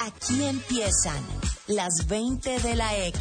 Aquí empiezan las 20 de la X.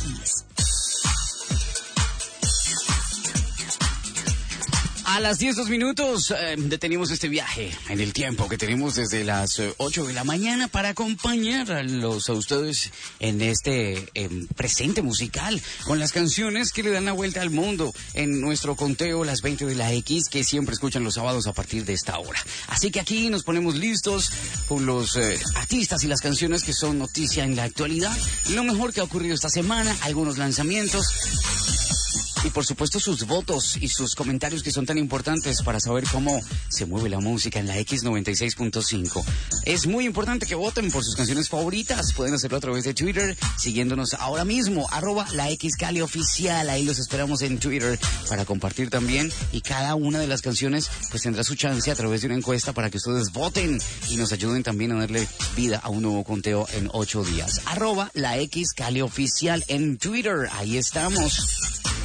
A las 10:02 detenimos este viaje en el tiempo que tenemos desde las 8 de la mañana para acompañar a ustedes en este presente musical con las canciones que le dan la vuelta al mundo en nuestro conteo las 20 de la X que siempre escuchan los sábados a partir de esta hora. Así que aquí nos ponemos listos con los artistas y las canciones que son noticia en la actualidad, lo mejor que ha ocurrido esta semana, algunos lanzamientos. Y por supuesto sus votos y sus comentarios que son tan importantes para saber cómo se mueve la música en la X96.5. Es muy importante que voten por sus canciones favoritas. Pueden hacerlo a través de Twitter, siguiéndonos ahora mismo, @laXCaliOficial. Ahí los esperamos en Twitter para compartir también. Y cada una de las canciones pues tendrá su chance a través de una encuesta para que ustedes voten y nos ayuden también a darle vida a un nuevo conteo en 8 días. @laXCaliOficial en Twitter. Ahí estamos.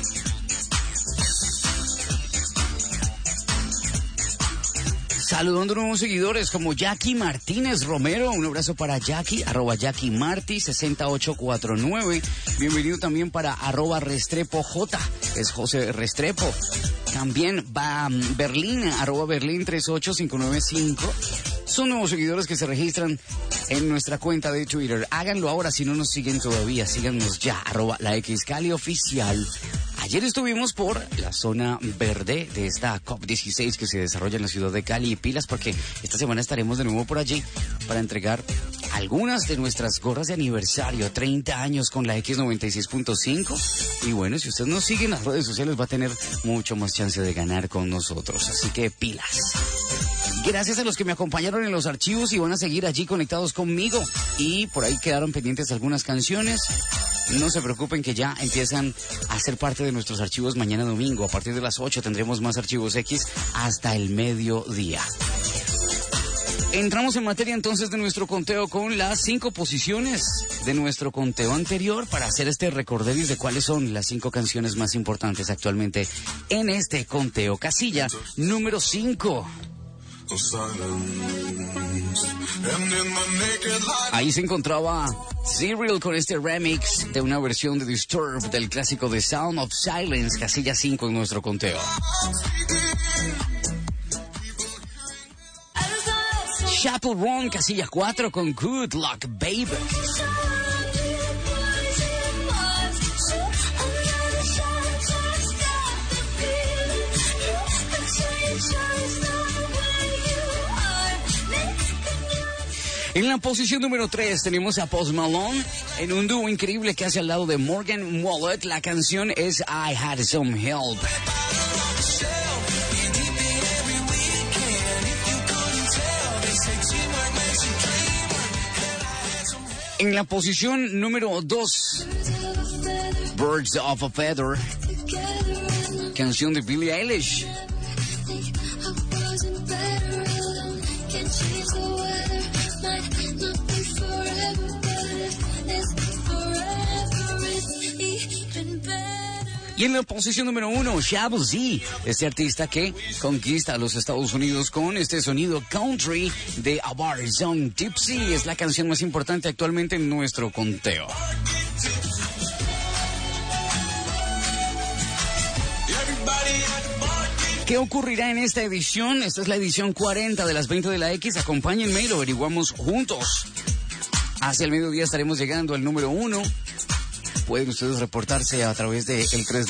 Saludando a nuevos seguidores como Jackie Martínez Romero. Un abrazo para Jackie, @JackieMarty6849. Bienvenido también para @RestrepoJ, es José Restrepo. También va Berlín, @Berlín38595. Son nuevos seguidores que se registran en nuestra cuenta de Twitter. Háganlo ahora si no nos siguen todavía. Síganos ya, @laXCaliOficial. Ayer estuvimos por la zona verde de esta COP16 que se desarrolla en la ciudad de Cali. Y pilas porque esta semana estaremos de nuevo por allí para entregar algunas de nuestras gorras de aniversario, 30 años con la X96.5. Y bueno, si usted nos sigue en las redes sociales va a tener mucho más chance de ganar con nosotros. Así que pilas. Gracias a los que me acompañaron en los archivos y van a seguir allí conectados conmigo. Y por ahí quedaron pendientes algunas canciones. No se preocupen que ya empiezan a ser parte de nuestros archivos mañana domingo. A partir de las 8 tendremos más archivos X hasta el mediodía. Entramos en materia entonces de nuestro conteo con las 5 posiciones de nuestro conteo anterior para hacer este recorderis de cuáles son las 5 canciones más importantes actualmente en este conteo. Casilla número 5. Ahí se encontraba Serial con este remix de una versión de Disturbed del clásico The Sound of Silence, casilla 5 en nuestro conteo. Chappell Roan, casilla 4 con Good Luck Baby. En la posición número 3 tenemos a Post Malone en un dúo increíble que hace al lado de Morgan Wallet. La canción es I Had Some Help. En la posición número 2, Birds of a Feather, canción de Billie Eilish. Y en la posición número 1, Shabu Z, este artista que conquista a los Estados Unidos con este sonido country de A Bar Zone Tipsy. Es la canción más importante actualmente en nuestro conteo. ¿Qué ocurrirá en esta edición? Esta es la edición 40 de las 20 de la X. Acompáñenme y lo averiguamos juntos. Hacia el mediodía estaremos llegando al número 1. Pueden ustedes reportarse a través del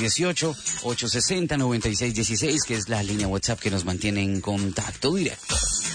318-860-9616, que es la línea WhatsApp que nos mantiene en contacto directo.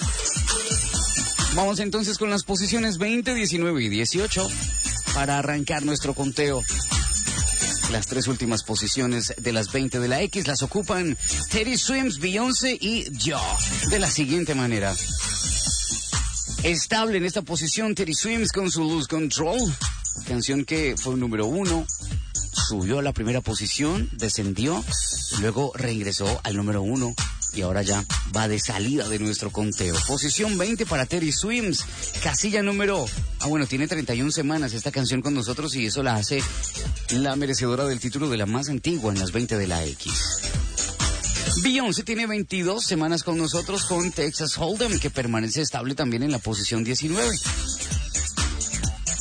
Vamos entonces con las posiciones 20, 19 y 18 para arrancar nuestro conteo. Las 3 últimas posiciones de las 20 de la X las ocupan Teddy Swims, Beyoncé y Yo. De la siguiente manera. Estable en esta posición Teddy Swims con su Lose Control. Canción que fue un número 1, subió a la primera posición, descendió, luego reingresó al número 1 y ahora ya va de salida de nuestro conteo. Posición 20 para Teddy Swims, casilla número... tiene 31 semanas esta canción con nosotros y eso la hace la merecedora del título de la más antigua en las 20 de la X. Beyoncé tiene 22 semanas con nosotros con Texas Hold'em, que permanece estable también en la posición 19.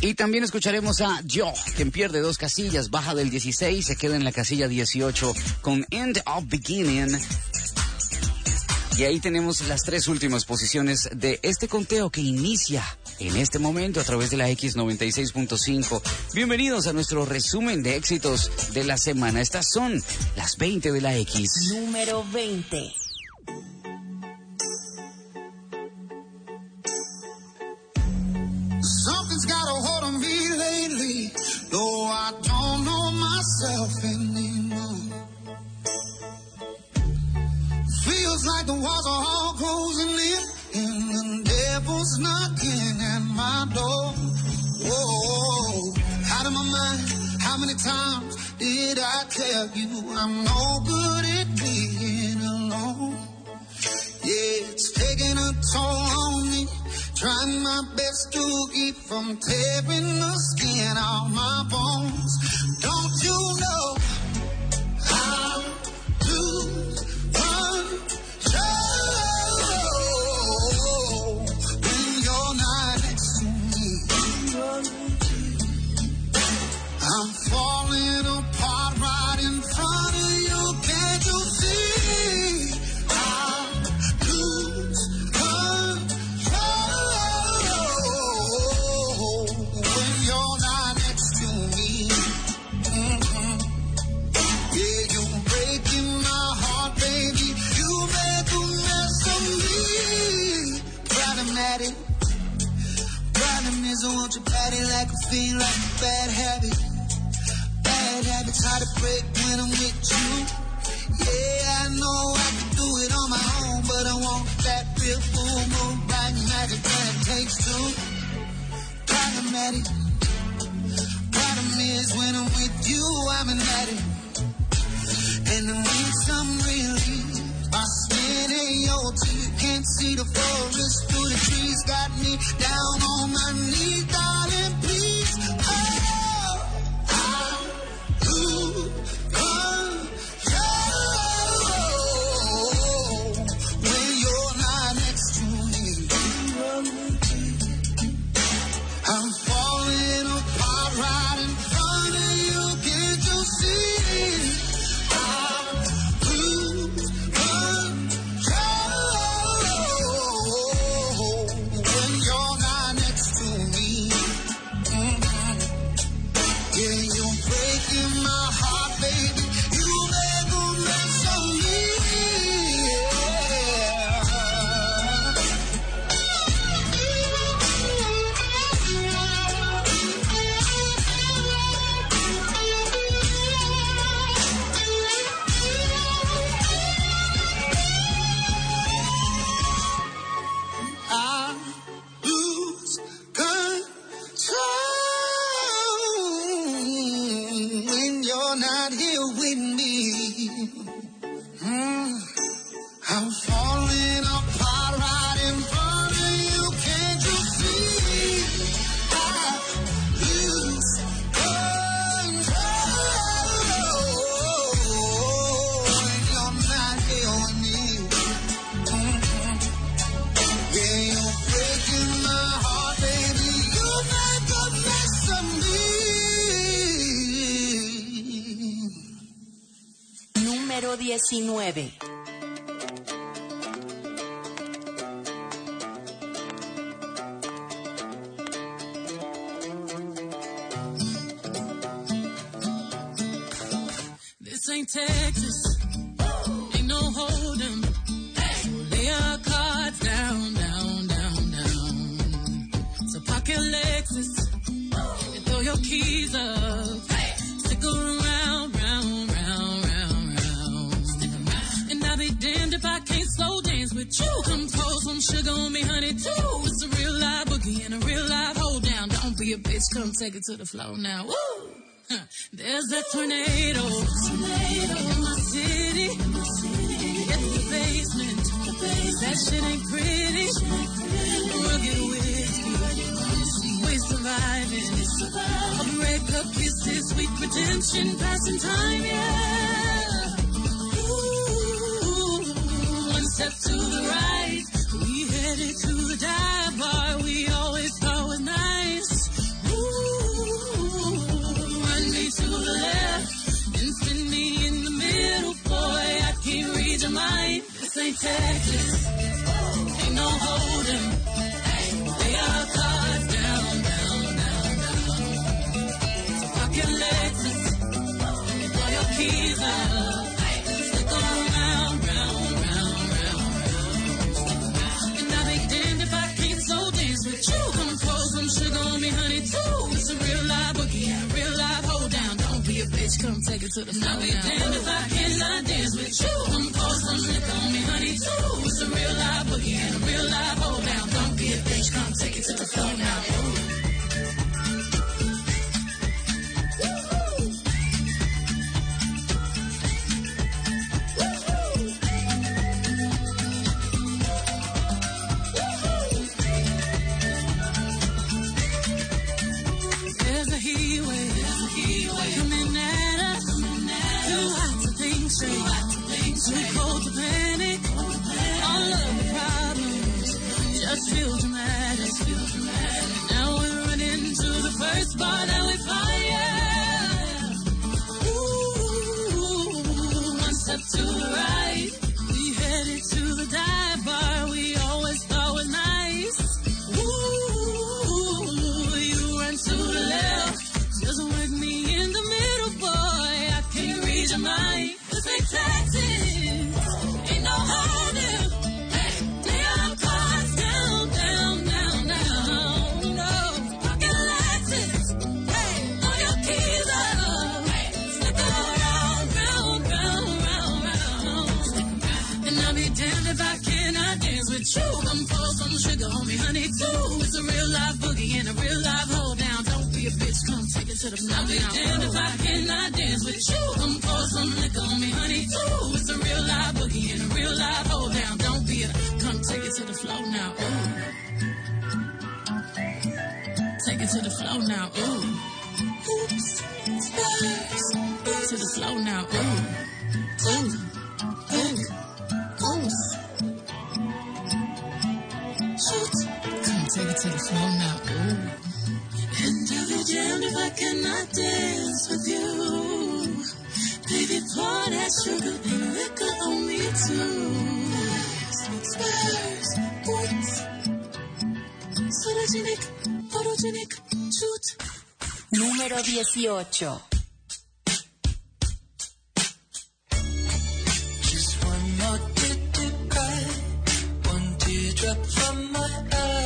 Y también escucharemos a Yo, quien pierde 2 casillas, baja del 16, se queda en la casilla 18 con End of Beginning. Y ahí tenemos las 3 últimas posiciones de este conteo que inicia en este momento a través de la X96.5. Bienvenidos a nuestro resumen de éxitos de la semana. Estas son las 20 de la X. Número 20. Something's got a hold on me lately, though I don't know myself anymore. Feels like the walls are all closing in, and the devil's knocking at my door. Whoa, out of my mind, how many times did I tell you I'm no good at being alone? Yeah, it's taking a toll on me, trying my best to keep from tearing the skin off my bones. Don't you know how to run show when you're not next to me? I'm falling apart right in front of you. Can't you see? I lose control when you're not next to me. Yeah, you're breaking my heart, baby. You make a mess of me. Problematic. Problem is, I want your body like a fiend, like a bad habit. Bad habits hard to break when I'm with you. Yeah, I know I can do it on my own, but I want that real full moon, bright magic that it takes two. Problematic. Problem is, when I'm with you, I'm an addict. And I need some relief. My skin ain't your teeth. Can't see the forest through the trees. Got me down on my knees, darling, please. Oh, I lose control when you're not next to me. I'm falling apart right in front of you. Can't you see? I lose control when you're not next to me. Yeah, you're breaking my heart, baby. You make a mess of me. I lose control when you're not here with me. I'm falling apart right in front of you. Can't you see? I lose control when you're not here with me. Yeah, you're breaking my heart, baby. You make a mess of me. Número 19. This ain't Texas, ain't no hold'em. Lay your cards down, down, down, down. So pocket Lexus and throw your keys up. Stick around, round, round, round, round. And I'll be damned if I can't slow dance with you. Come pour some sugar on me, honey, too. It's a real live boogie and a real live hold down. Don't be a bitch, come take it to the floor now. Woo! There's a tornado in my city. Get the basement. That shit ain't pretty. Rugged whiskey. We surviving. A breakup kisses, sweet redemption, passing time, yeah. Ooh, one step to the right. We headed to the dive bar we always thought was nice. Ooh. too. It's a real live boogie and a real live hold down. Don't be a bitch, come take it to the floor. I'll be damned if I cannot dance with you. Come pour some liquor on me, honey, too. It's a real live boogie and a real live hold down. Don't be a bitch, come take it to the floor now. Ooh. Feel dramatic. Now we're running to the first bar that we fire. Ooh, one step to the right. We headed to the dive bar we always thought was nice. Ooh, you run to the left. Just with me in the middle, boy. I can't read your mind. This ain't taxes. Ain't no holding. Come pour some sugar on me, honey, too. It's a real live boogie and a real live hold down. Don't be a bitch, come take it to the floor. I'll be damned if I cannot dance with you. Come pour some liquor on me, honey, too. It's a real live boogie and a real live hold down. Don't be a, come take it to the floor now. Ooh. Take it to the floor now. Ooh. Oops, stars. To the floor now. Ooh. Ooh. Ooh. Ooh. Take it to the floor now, ooh. And I'll be damned if I cannot dance with you. Baby, pour that sugar and liquor on me too. Spurs, boots, photogenic, shoot. Número 18. Just one more tear to cry, one teardrop from my eye.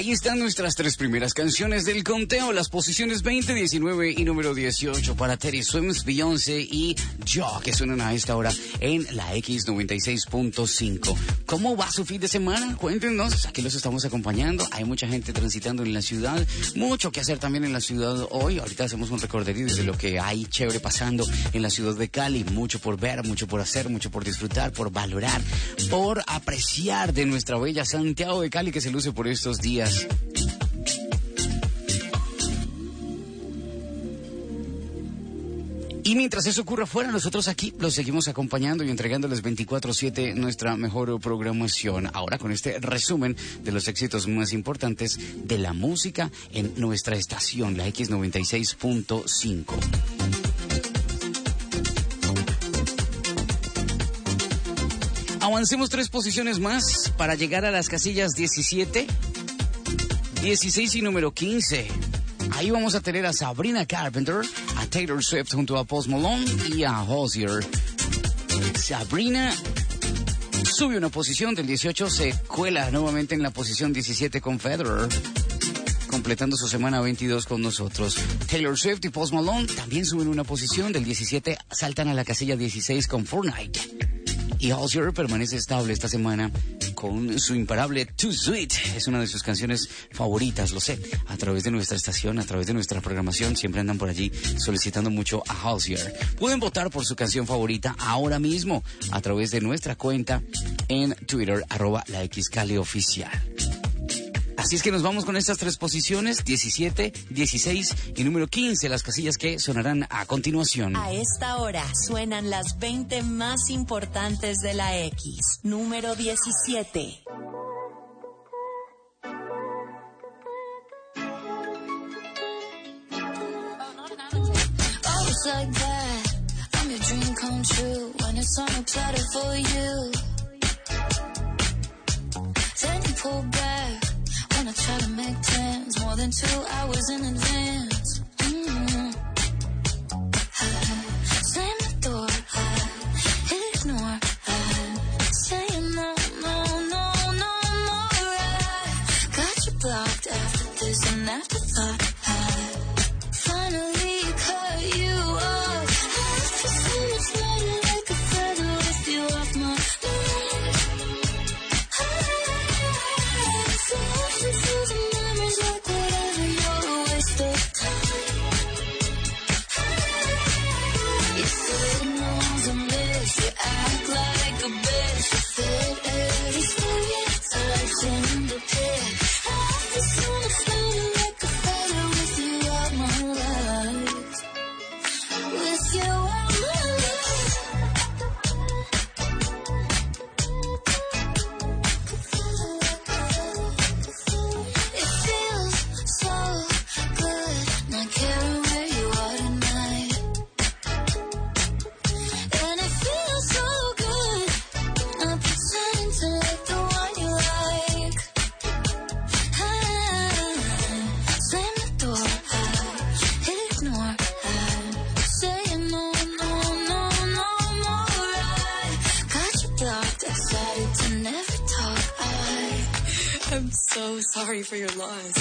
Ahí están nuestras tres primeras canciones del conteo, las posiciones 20, 19 y número 18 para Teddy Swims, Beyoncé y Yo, que suenan a esta hora en la X96.5. ¿Cómo va su fin de semana? Cuéntenos, aquí los estamos acompañando. Hay mucha gente transitando en la ciudad, mucho que hacer también en la ciudad hoy. Ahorita hacemos un recorderío de lo que hay chévere pasando en la ciudad de Cali. Mucho por ver, mucho por hacer, mucho por disfrutar, por valorar, por apreciar de nuestra bella Santiago de Cali, que se luce por estos días. Y mientras eso ocurra afuera, nosotros aquí los seguimos acompañando y entregándoles 24/7 nuestra mejor programación. Ahora con este resumen de los éxitos más importantes de la música en nuestra estación, la X96.5. Avancemos 3 posiciones más para llegar a las casillas 17, 16 y número 15. Ahí vamos a tener a Sabrina Carpenter, a Taylor Swift junto a Post Malone y a Hozier. Sabrina sube una posición del 18, se cuela nuevamente en la posición 17 con Federer, completando su semana 22 con nosotros. Taylor Swift y Post Malone también suben una posición del 17, saltan a la casilla 16 con Fortnite. Y Hozier permanece estable esta semana con su imparable Too Sweet. Es una de sus canciones favoritas, lo sé. A través de nuestra estación, a través de nuestra programación, siempre andan por allí solicitando mucho a Hozier. Pueden votar por su canción favorita ahora mismo a través de nuestra cuenta en Twitter, @laXCaliOficial. Así es que nos vamos con estas 3 posiciones, 17, 16 y número 15, las casillas que sonarán a continuación. A esta hora suenan las 20 más importantes de la X. Número 17. Always like that, I'm your dream come true when it's on a platter for you. Then you pull back when I try to make plans more than 2 hours in advance. Slam the door, ignore, saying no, no, no, no more. I got you blocked after this and afterthought. Finally cut you off. I feel so much lighter like a feather with you off my mind. Sorry for your loss.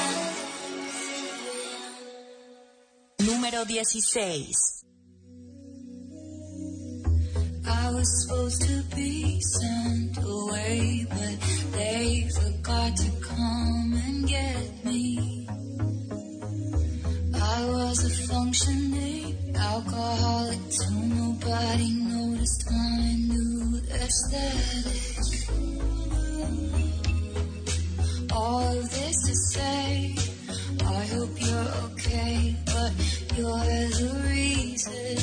Número 16. was supposed to be sent away, but they forgot to come and get me. I was a functioning alcoholic till nobody noticed my new aesthetic. All of this to say, I hope you're okay, but you're the reason.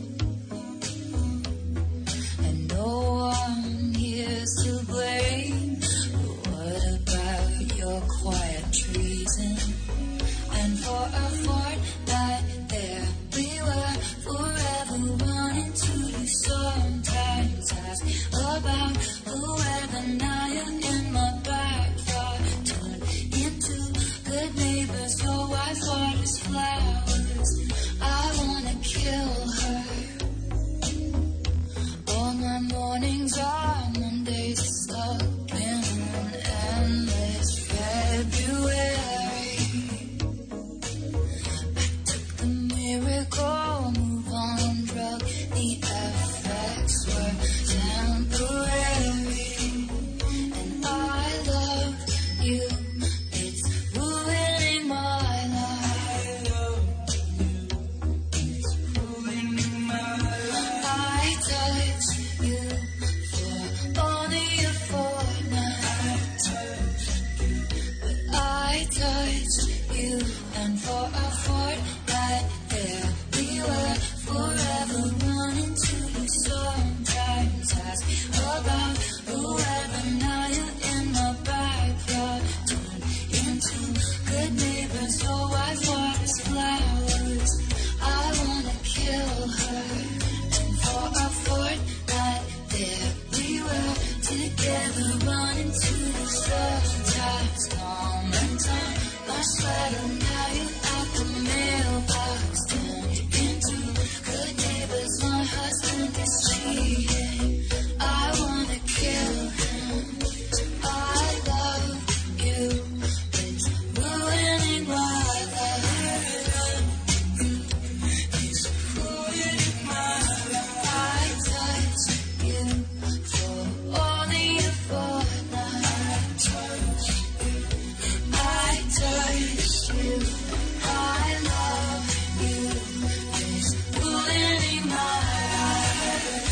And no one here's to blame, but what about your quiet treason? And for a fortnight there we were, forever running to you. Sometimes ask about the weather, now you're in my backyard. Turn into good neighbors, your wife waters flowers. I wanna kill her. All my mornings are Mondays, stuck in an endless February. The miracle move on drug, the effects were temporary. And I love you, it's ruining my life. I touch you for only a fortnight, but I touch you, and for a fortnight there we were, forever running to you. Sometimes ask about the weather, now you're in my backyard. Turn into good neighbors, your wife waters flowers. I wanna kill her. And for a fortnight there we were, together running to you. Sometimes come and time my sweater, now you're at the mailbox. Turned into good neighbors, my husband is cheating. I wanna kill him. I love you, it's ruining my life. He's ruining my life. I touch you for only a fortnight. I touch you, I love you, it's ruining my life.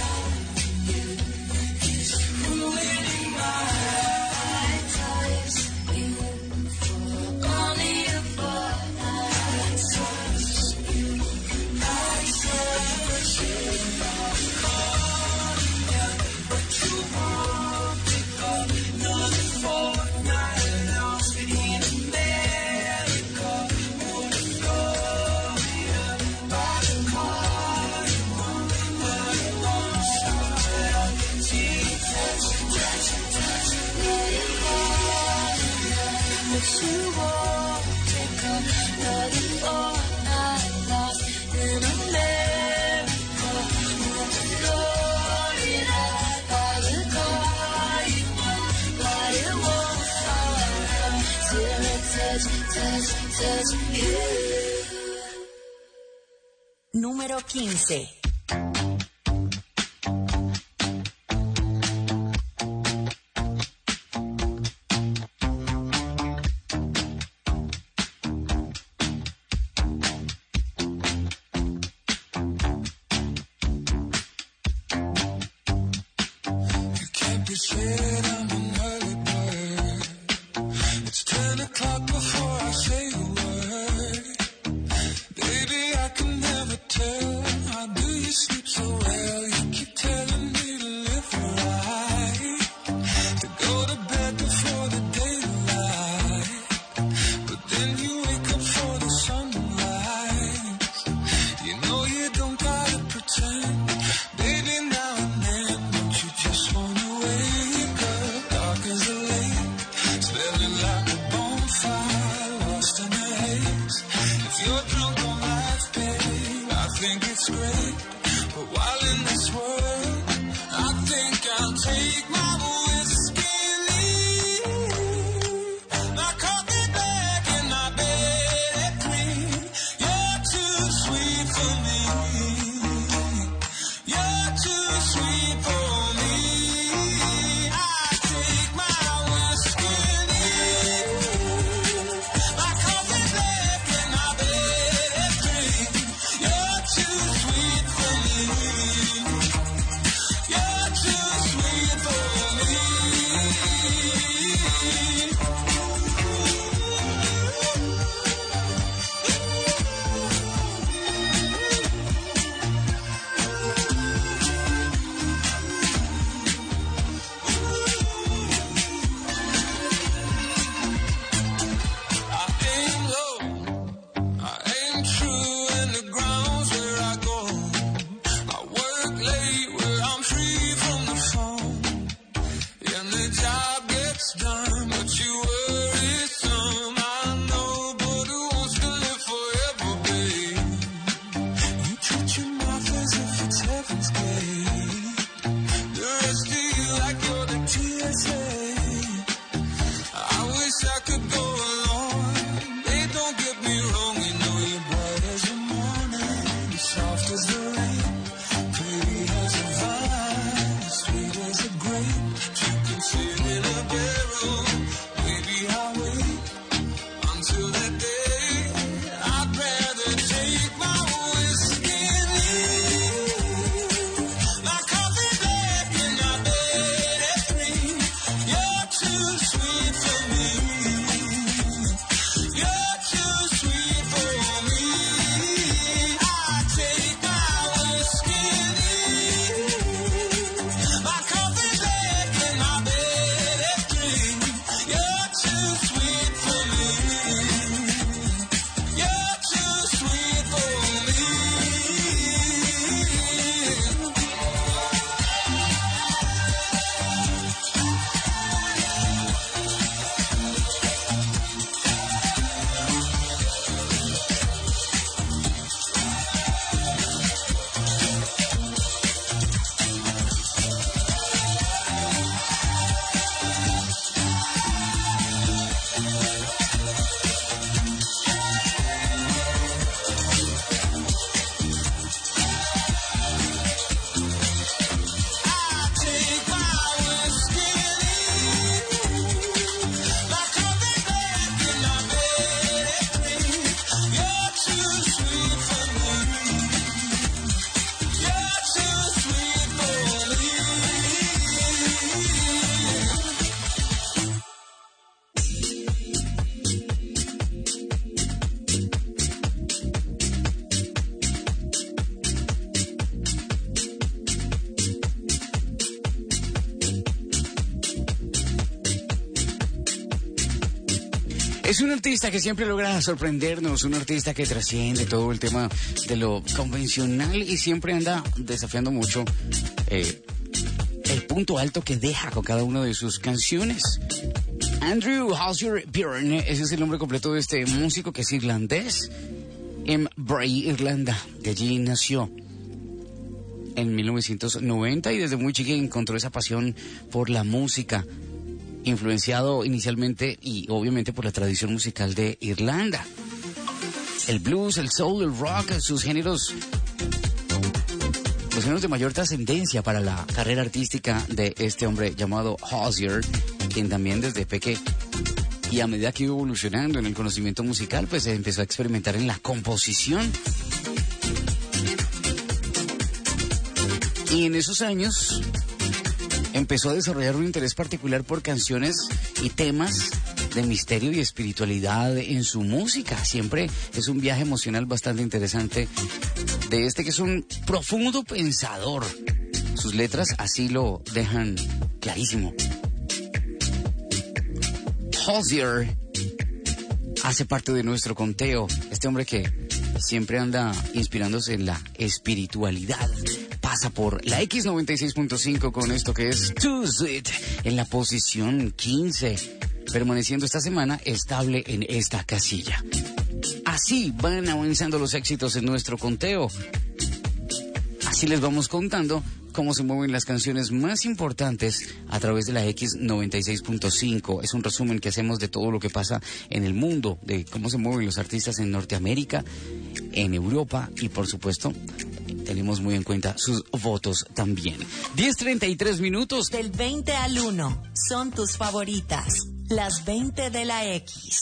It's ruining my life. I touch you for only a fortnight. I touch you, I touch you. But you won't pick up another fortnight lost in America. Wanna Florida by the car you want, but it won't start up. See, touch, let it fall. But you won't pick up another fortnight lost in America. Wanna Florida by the car you want, but it won't start up till it touch you. Número 15. You can't be saying I'm an early bird. It's 10 o'clock before I say a word. Baby, I can never tell. How do and the job gets done, but you worry some. I know, but who wants to live forever, babe? You treat your mouth as if it's heaven's gate. The rest of you like you're the TSA. I wish I could go along. Hey, don't get me wrong, you know you're bright as the morning, soft as the rain, pretty as a vine, sweet as a grape. You can sit in a barrel, maybe I'll wait until that day. I'd rather take my whiskey and leave my coffee black in my bed at 3. You're too sweet for me. You're too sweet for me. I take my whiskey and leave my coffee black in my bed at 3. You're too sweet for me. You're too sweet for me. Take my whiskey and leave my coffee black in my bed at 3. You're too sweet for me. You're too sweet for me. Es un artista que siempre logra sorprendernos, un artista que trasciende todo el tema de lo convencional y siempre anda desafiando mucho el punto alto que deja con cada una de sus canciones. Andrew Hosier Byrne, ese es el nombre completo de este músico que es irlandés, en Bray, Irlanda. De allí nació en 1990 y desde muy chiquito encontró esa pasión por la música, influenciado inicialmente y obviamente por la tradición musical de Irlanda. El blues, el soul, el rock, sus géneros, los géneros de mayor trascendencia para la carrera artística de este hombre llamado Hosier, quien también desde pequeño y a medida que iba evolucionando en el conocimiento musical, pues empezó a experimentar en la composición. Y en esos años empezó a desarrollar un interés particular por canciones y temas de misterio y espiritualidad en su música. Siempre es un viaje emocional bastante interesante de este que es un profundo pensador. Sus letras así lo dejan clarísimo. Hosier hace parte de nuestro conteo. Este hombre que siempre anda inspirándose en la espiritualidad. Pasa por la X96.5 con esto que es Too Sweet en la posición 15, permaneciendo esta semana estable en esta casilla. Así van avanzando los éxitos en nuestro conteo. Así les vamos contando cómo se mueven las canciones más importantes a través de la X96.5. Es un resumen que hacemos de todo lo que pasa en el mundo, de cómo se mueven los artistas en Norteamérica, en Europa y por supuesto tenemos muy en cuenta sus votos también. 10:33 minutos. Del 20 al 1 son tus favoritas, las 20 de la X.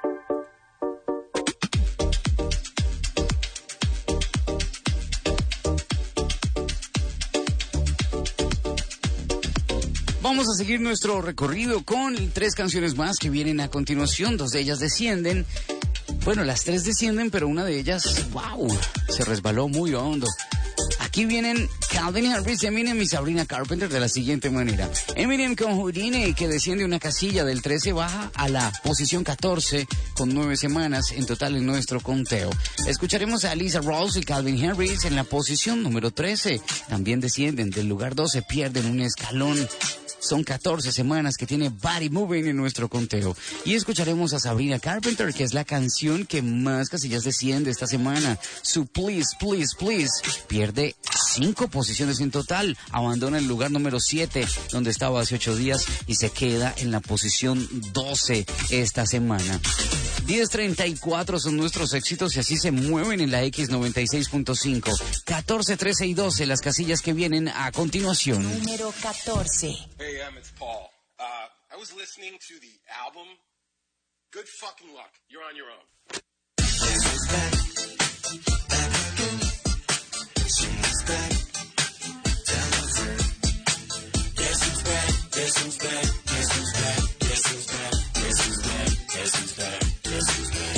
Vamos a seguir nuestro recorrido con 3 canciones más que vienen a continuación. 2 de ellas descienden. Bueno, las 3 descienden, pero una de ellas, wow, se resbaló muy hondo. Aquí vienen Calvin Harris, Eminem y Sabrina Carpenter de la siguiente manera. Eminem con Houdini, que desciende una casilla del 13, baja a la posición 14 con 9 semanas en total en nuestro conteo. Escucharemos a Lisa Rawls y Calvin Harris en la posición número 13. También descienden del lugar 12, pierden un escalón. Son 14 semanas que tiene Body Moving en nuestro conteo. Y escucharemos a Sabrina Carpenter, que es la canción que más casillas desciende esta semana. Su Please, Please, Please pierde 5 posiciones en total. Abandona el lugar número 7, donde estaba hace 8 días, y se queda en la posición 12 esta semana. 10:34 son nuestros éxitos y así se mueven en la X96.5. 14, 13 y 12, las casillas que vienen a continuación. Número 14. Hey, it's Paul. I was listening to the album. Good fucking luck. You're on your own. She's back. Back again. She's back. Tell her friend. Guess who's back? Guess who's back? Guess who's back? Guess who's back? Guess who's back? Guess who's back? Guess who's back?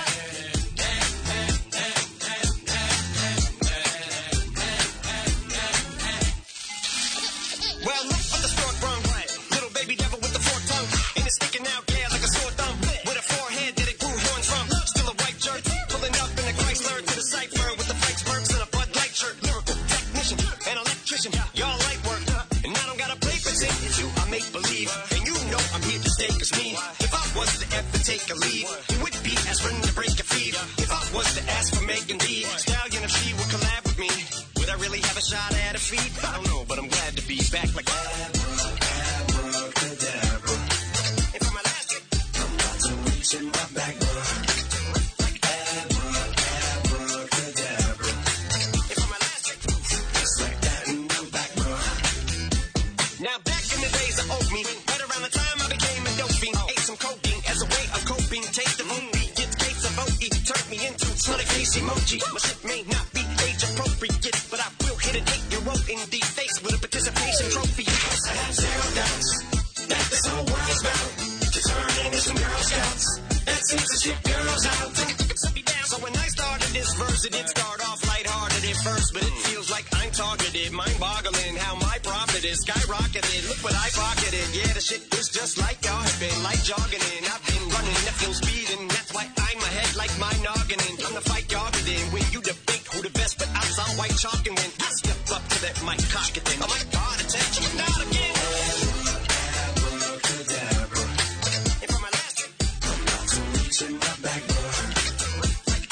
Well, look at the stork brung. Little baby devil with the forked tongue. And it's sticking out, yeah, like a sore thumb. With a forehead that it grew horns from. Still a white jerk. Pulling up in a Chrysler to the cipher with the Frank's Perks and a Bud Light shirt. Lyrical technician, an electrician. Y'all light work. And I don't gotta play pretend. It's you, I make believe. And you know I'm here to stay, cause me. If I was to ever take a leave, it would be aspirin to break your feet. If I was to ask for Megan D, Stallion, if she would collab with me, would I really have a shot at her feet? I don't know, but I'm glad to be back like abracadabra. And for my last hit, I'm about to reach in my back door. Like abracadabra. And for my last hit, just like that in the back door. Now back in the days of old me, right around the time I became a dope fiend, ate some cocaine as a way of coping. Take the movie, get case of OE, turned me into smiley face emoji. My shit may not be age appropriate, but I will hit an 8-year-old in the face with a participation trophy. I have zero doubts that this whole world's about to turn into some Girl Scouts. That seems to ship girls out. So when I started this verse, it did start off lighthearted at first, but it feels like I'm targeted, mind-boggling how my profit is skyrocketed. Look what I pocketed. Yeah, the shit is just like y'all have been, like jogging in. I've been running at full speed, and that's why I'm ahead like my noggin. I'm the fight y'all get in. When you debate who the best, but I'm some white chalk, and when I step up to that mic, cock it then. Oh my God, attention, not again. Abracadabra. And for my last hit, I'm about to reach in my back door. Like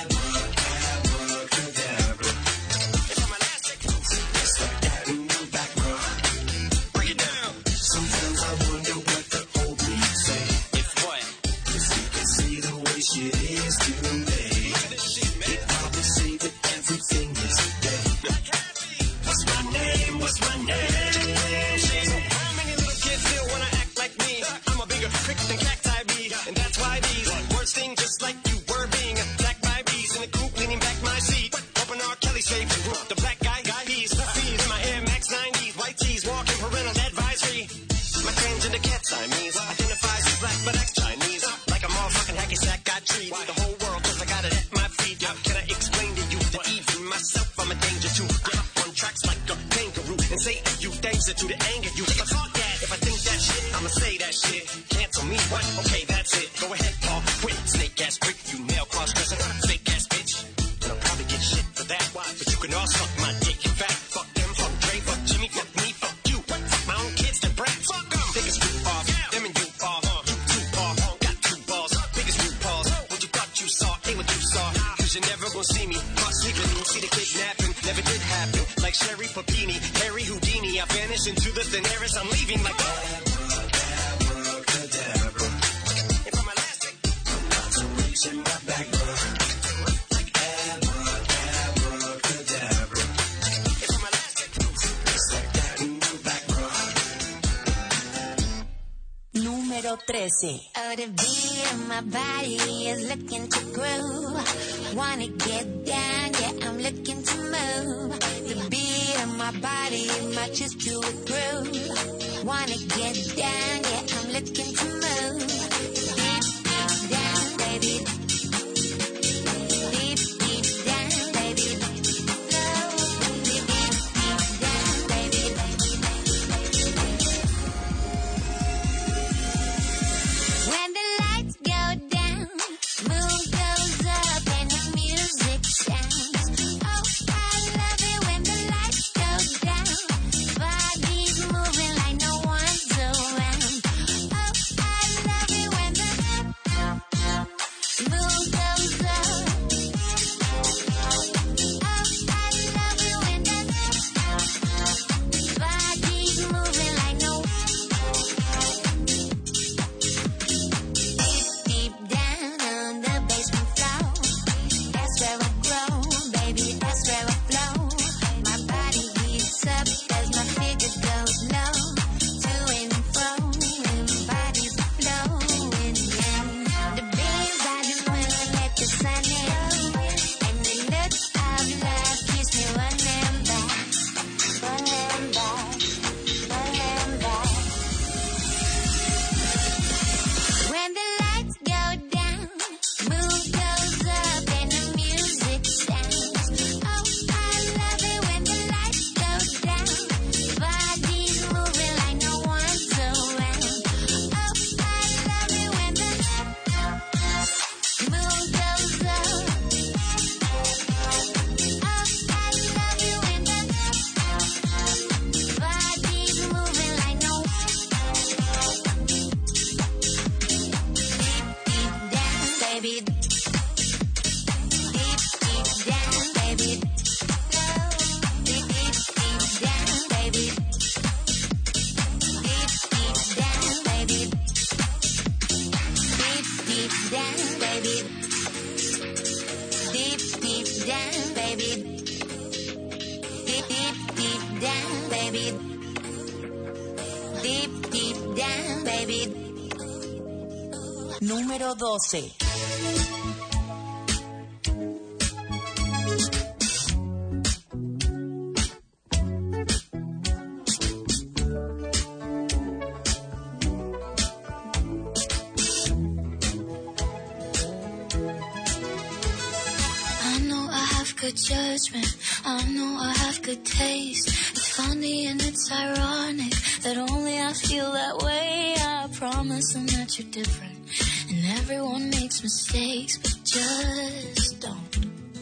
abracadabra. And for my last hit, just like that in the back door. Break it down. Sometimes I wonder what the old me say. If what? If you can see the way shit is today. Look at this shit, man. It probably say that everything is dead. What's my name? What's my name? So how many little kids still wanna act like me? I'm a bigger prick than cacti bee, and that's why these words sting just like you were being attacked by bees in the coop, leaning back my seat. Open R. Kelly's favorite group, the black guy, peas in my Air Max 90s, white tees, walking parental advisory. My transgender cat Siamese identifies as black but acts Chinese, like a motherfucking hacky sack. I treat the whole world 'cause I got it at my feet. Can I explain to you that even myself I'm a danger to? Get up on tracks like a kangaroo and say a few things that do to anger you. If I thought that, if I think that shit, I'ma say that shit. Cancel me, what? Okay, that's it. Go ahead, Paul. Quit, snake ass prick, you nail cross dresser, fake ass bitch. And I'll probably get shit for that. Why? But you can all suck my dick. In fact, fuck them, fuck Dre, fuck Jimmy, fuck me, fuck you. What? Fuck my own kids, the brats. Fuck them. Biggest root off, them and you off. You two off, got 2 balls. Biggest root balls. What you thought you saw, ain't what you saw. 'Cause you're never gonna see me caught sleeping. See the kidnapping, never did happen. Like Sherry Papini, Harry Houdini. I vanish into the thin air as I'm leaving like abracadabra. And for my last hit, I'm about to reach in my back door. Like abracadabra. And for my last hit, just like that in the back door. Número 13. Oh, the beat in my body is looking to groove. Wanna get down, yeah, I'm looking to move. The beat in my body matches to a groove. Wanna get down, yeah, I'm looking to move. Deep, deep down, baby. Deep, deep down, baby. Low, deep, deep down, baby. When the lights go down, moon goes up and the music sounds. Oh, I love it when the lights go down. Bodies moving like no one down, baby. Deep, deep down, baby. Deep, deep, deep down, baby. Deep, deep down, baby. Número 12. Good judgment, I know I have good taste. It's funny and it's ironic that only I feel that way. I promise them that you're different, and everyone makes mistakes, but just don't.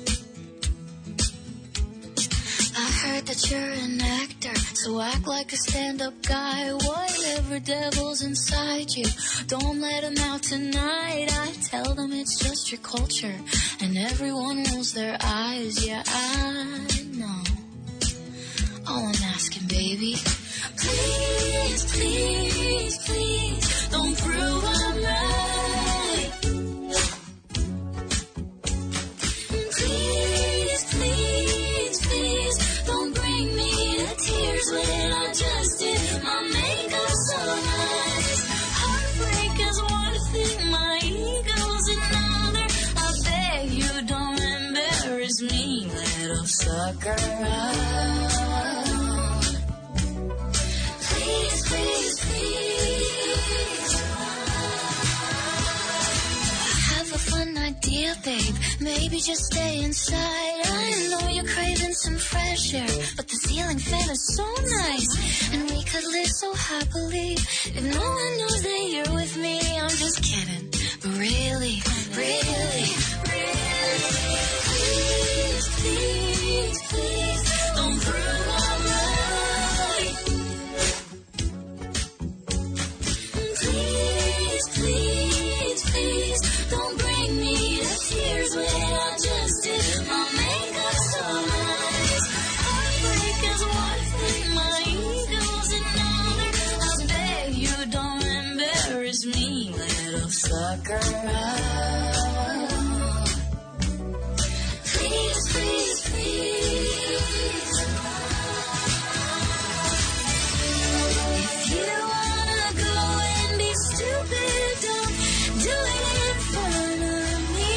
I heard that you're an actor, so act like a stand-up guy. Whatever devil's inside you, don't let him out tonight. I tell them it's just your culture, and everyone rolls their eyes. Yeah, I know. All I'm asking, baby, please, please, please, don't prove I'm right. Please, please, please, don't bring me to tears when I just did my makeup so nice. Heartbreak is one thing, my ego's another. I beg you don't embarrass me, little sucker. Please, please, please. I have a fun idea, babe. Maybe just stay inside. I know you're craving some fresh air, but the ceiling fan is so nice, and we could live so happily if no one knows that you're with me. I'm just kidding, but really, really, really, please, please, please, don't prove I'm right. Please, please, please, don't bring me to tears when I just did my makeup so nice. Heartbreak is one thing, my ego's another. I beg you don't embarrass me, little sucker. Please, please, please. If you wanna go and be stupid, don't do it in front of me.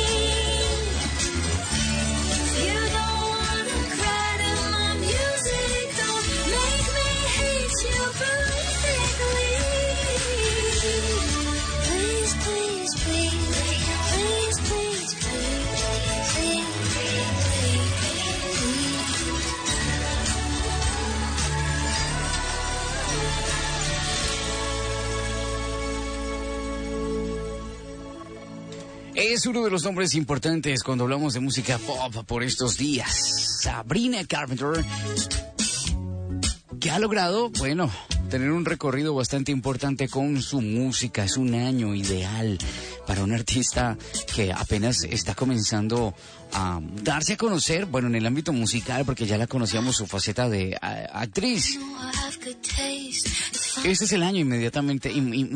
If you don't wanna cry to my music, don't make me hate you perfectly. Please, please, please, please, please, please, please, Es uno de los nombres importantes cuando hablamos de música pop por estos días. Sabrina Carpenter, que ha logrado, bueno, tener un recorrido bastante importante con su música. Es un año ideal para un artista que apenas está comenzando a darse a conocer, bueno, en el ámbito musical, porque ya la conocíamos su faceta de actriz. Este es el año inmediatamente.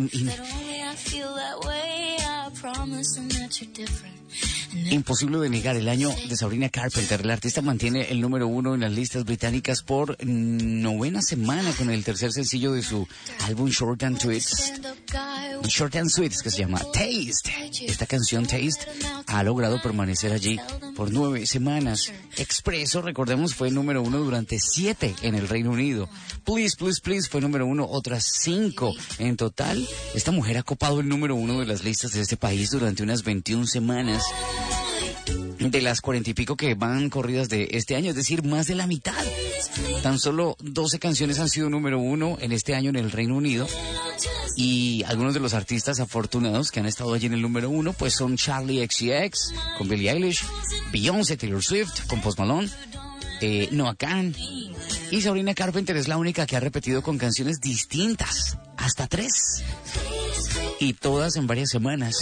Imposible de negar, el año de Sabrina Carpenter. La artista mantiene el número 1 en las listas británicas por 9ª semana con el tercer sencillo de su álbum Short and Sweet, que se llama Taste. Esta canción Taste ha logrado permanecer allí por 9 semanas. Expreso, recordemos, fue número 1 durante 7 en el Reino Unido. Please, Please, Please fue número 1 otras 5. En total, esta mujer ha copado el número 1 de las listas de este país durante unas 21 semanas. De las 40 y pico que van corridas de este año, es decir, más de la mitad. Tan solo 12 canciones han sido número 1 en este año en el Reino Unido. Y algunos de los artistas afortunados que han estado allí en el número 1 pues son Charlie XCX con Billie Eilish, Beyoncé, Taylor Swift con Post Malone, Noah Kahan, y Sabrina Carpenter es la única que ha repetido con canciones distintas, hasta 3, y todas en varias semanas.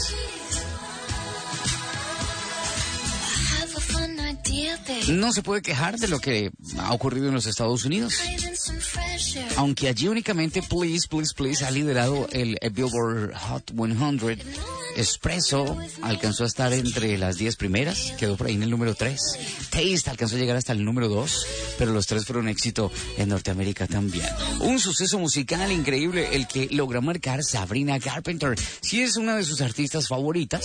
No se puede quejar de lo que ha ocurrido en los Estados Unidos. Aunque allí únicamente Please, Please, Please ha liderado el Billboard Hot 100, Espresso alcanzó a estar entre las 10 primeras, quedó por ahí en el número 3. Taste alcanzó a llegar hasta el número 2, pero los tres fueron éxito en Norteamérica también. Un suceso musical increíble el que logra marcar Sabrina Carpenter. Si es una de sus artistas favoritas,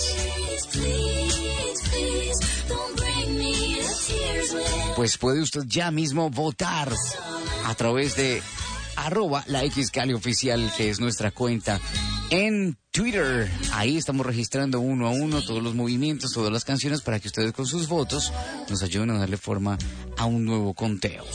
pues puede usted ya mismo votar a través de @laXCaliOficial, que es nuestra cuenta en Twitter. Ahí estamos registrando uno a uno todos los movimientos, todas las canciones, para que ustedes con sus votos nos ayuden a darle forma a un nuevo conteo.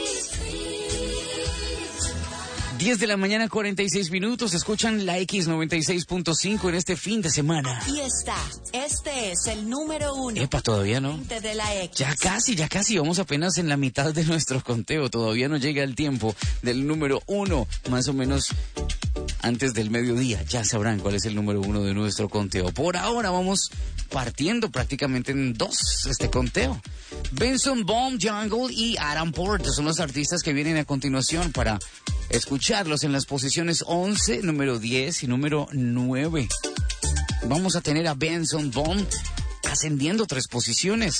10 de la mañana, 46 minutos. Escuchan la X96.5 en este fin de semana. Y este es el número 1. Epa, todavía no. De la X. Ya casi. Vamos apenas en la mitad de nuestro conteo. Todavía no llega el tiempo del número 1. Más o menos antes del mediodía ya sabrán cuál es el número 1 de nuestro conteo. Por ahora vamos partiendo prácticamente en dos este conteo. Benson Boone, Jungle y Adam Porter son los artistas que vienen a continuación para escucharlos en las posiciones 11, número 10 y número 9. Vamos a tener a Benson Boone ascendiendo 3 posiciones.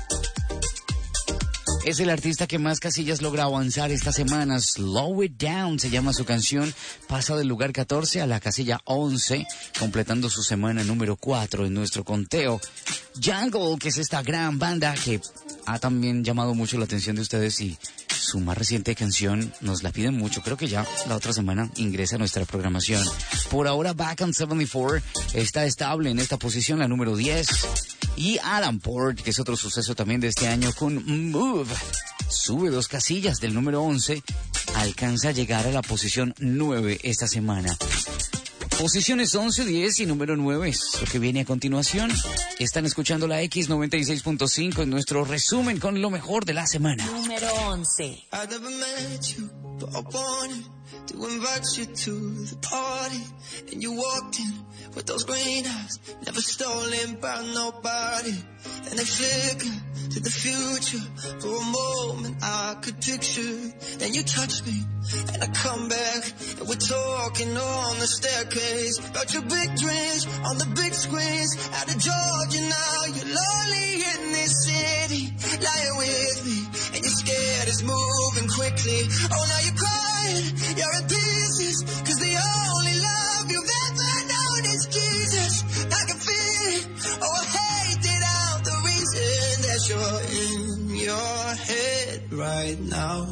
Es el artista que más casillas logra avanzar esta semana. Slow It Down se llama su canción. Pasa del lugar 14 a la casilla 11, completando su semana número 4 en nuestro conteo. Jungle, que es esta gran banda que ha también llamado mucho la atención de ustedes, y su más reciente canción nos la piden mucho. Creo que ya la otra semana ingresa a nuestra programación. Por ahora, Back on 74 está estable en esta posición, la número 10. Y Adam Port, que es otro suceso también de este año, con Move, sube 2 casillas del número 11, alcanza a llegar a la posición 9 esta semana. Posiciones 11, 10 y número 9 es lo que viene a continuación. Están escuchando la X96.5 en nuestro resumen con lo mejor de la semana. Número 11. I never met you, but I wanted to invite you to the party. And you walked in with those green eyes, never stolen by nobody. And they flicker to the future. For a moment I could picture. Then you touch me, and I come back, and we're talking on the staircase about your big dreams on the big screens. Out of Georgia now, you're lonely in this city, lying with me, and you're scared it's moving quickly. Oh, now you're crying, you're in pieces, 'cause the only love you've ever known is Jesus. I can feel it, oh, I hate it out, the reason that you're in your head right now,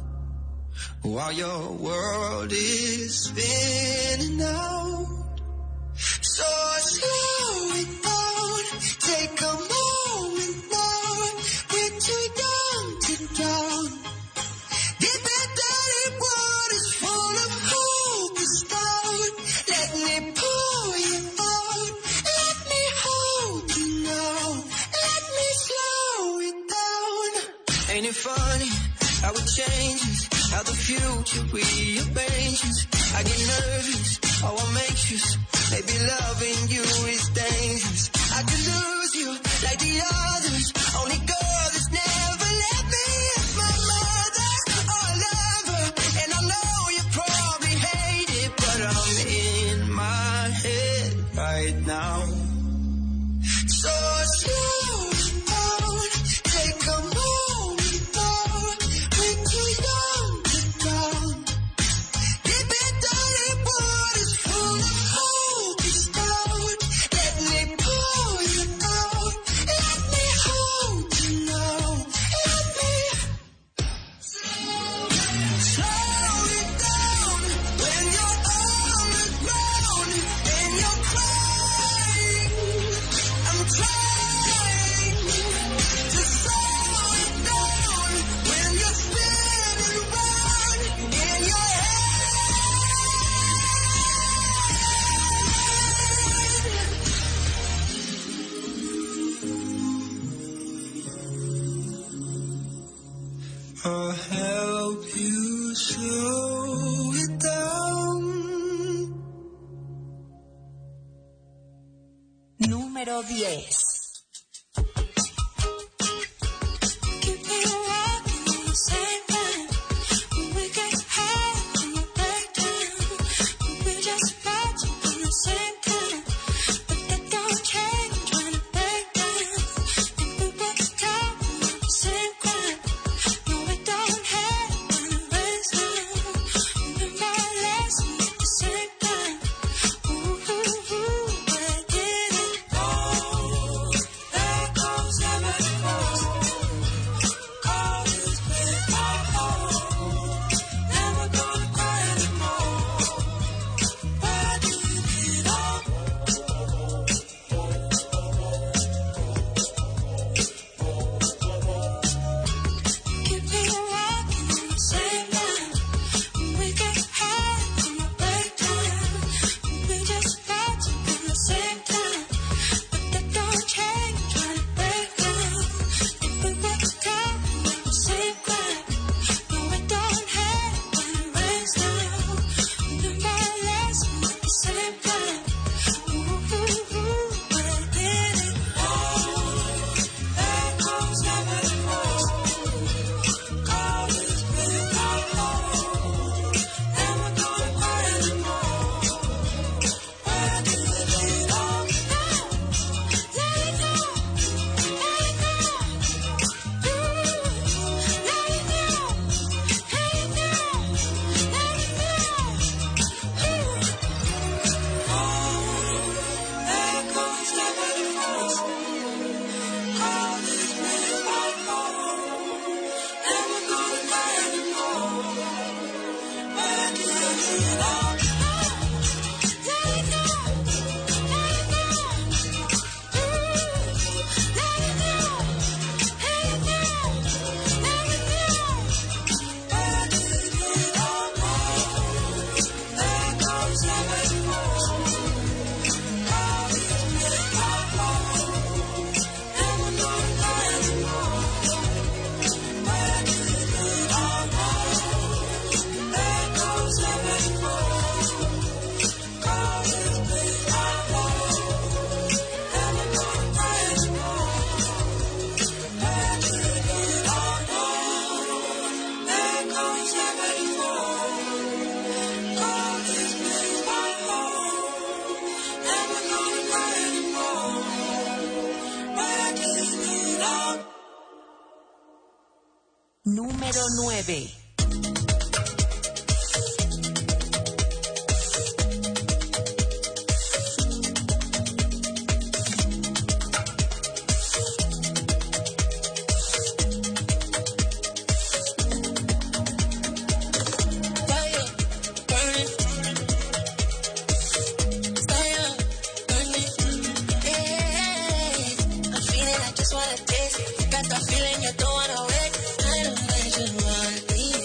while your world is spinning out. So slow it down, take a moment now, we're too young to drown. Deep and dirty waters full of hope is down. Let me pull you out, let me hold you now, let me slow it down. Ain't it funny how it changes, how the future rearranges? I get nervous, oh I'm anxious, maybe loving you is dangerous. I could lose you like the others, only girl that's never let me is my mother. Oh, I love her, and I know you probably hate it, but I'm in my head right now. So slow down, take a moment now, we're too young to drown. Deep and dirty waters full of hope is down. Let me pull you out, let me hold you now, let me slow it down. When you're on the ground and you're crying, I'm trying to slow it down. When you're spinning round in your head. I'll help you slow it down. Número 10. Keep me walking the same way. We get high same time, but that don't change when I break down. Think we were talking about the same crime. No, it don't hurt when it rains down. Remember our lesson at the same time. Ooh, ooh, ooh, where did it go? There goes everything. Call this place my home. Never gonna cry anymore. Where did it all go? Keep me walking in the same line. When we get high on the breakdown, we just watching in the same time. But that don't change when it breaks down. If we were talking about the same crime, no, it don't hurt when it rains down. Remember our lesson at the same time. Ooh, ooh, ooh, where did it go? There goes everything. Call this place my home. Never gonna cry anymore. Where did it all go? Let it go. Let it go. Ooh, let it go. Let it go. Let it go. Ooh. There goes everything. Call this place my home. Never gonna cry anymore. Where did it all go? Let it go. Let it go. Ooh, let it go. Let it go. Let it go. Where did it all go? There goes everything. Call this place my home. Never gonna cry anymore. Where did it all go? There goes everything. Call this place my home. Never gonna cry anymore. Where did it all go? There goes everything. Call this place my home. Never gonna cry anymore. Where did it all go? Número 9. Fire, burning. Fire, burning. Yeah, I'm feeling, I just wanna taste it. Got that feeling you don't wanna wait. I don't just wanna be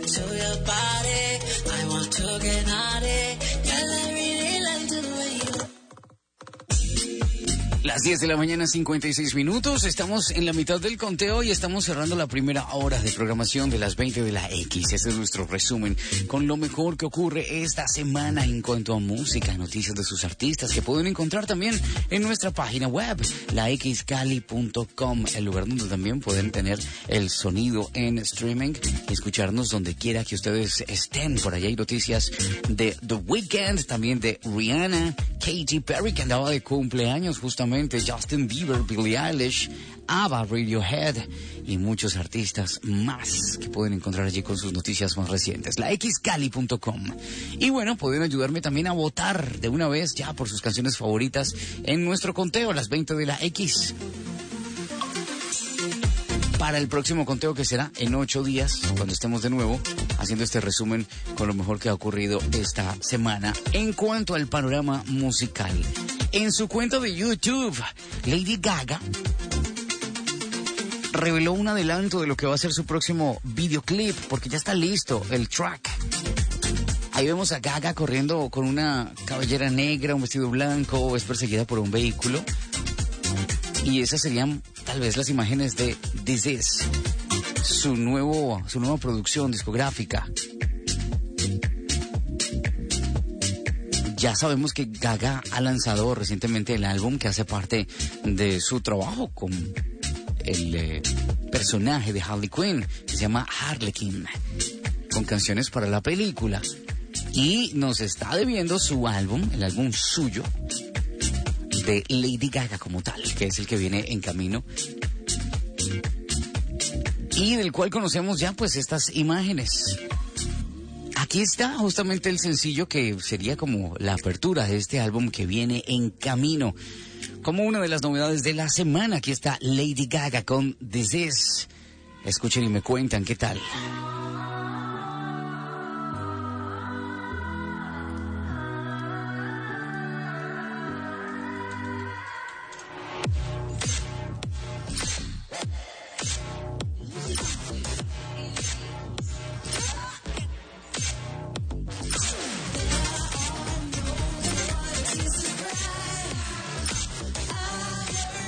to your body. I want to get naughty. Girl, I really like the way you. Las 10 de la mañana, 56 minutos. Estamos en la mitad del conteo y estamos cerrando la primera hora de programación de las 20 de la X. Este es nuestro resumen con lo mejor que ocurre esta semana en cuanto a música, noticias de sus artistas que pueden encontrar también en nuestra página web, laxcali.com, el lugar donde también pueden tener el sonido en streaming y escucharnos donde quiera que ustedes estén. Por allá hay noticias de The Weeknd, también de Rihanna, Katy Perry, que andaba de cumpleaños justamente, Justin Bieber, Billie Eilish, ABBA, Radiohead y muchos artistas más que pueden encontrar allí con sus noticias más recientes. laxcali.com. Y bueno, pueden ayudarme también a votar de una vez ya por sus canciones favoritas en nuestro conteo, las 20 de la X. Para el próximo conteo, que será en 8 días, cuando estemos de nuevo haciendo este resumen con lo mejor que ha ocurrido esta semana en cuanto al panorama musical. En su cuenta de YouTube, Lady Gaga reveló un adelanto de lo que va a ser su próximo videoclip, porque ya está listo el track. Ahí vemos a Gaga corriendo con una cabellera negra, un vestido blanco, es perseguida por un vehículo. Y esas serían tal vez las imágenes de This Is, su nueva producción discográfica. Ya sabemos que Gaga ha lanzado recientemente el álbum que hace parte de su trabajo con el personaje de Harley Quinn, que se llama Harlequin, con canciones para la película. Y nos está debiendo su álbum, el álbum suyo, de Lady Gaga como tal, que es el que viene en camino. Y del cual conocemos ya pues estas imágenes. Aquí está justamente el sencillo que sería como la apertura de este álbum que viene en camino. Como una de las novedades de la semana, aquí está Lady Gaga con This Is. Escuchen y me cuentan qué tal.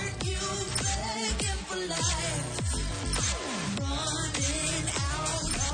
Running out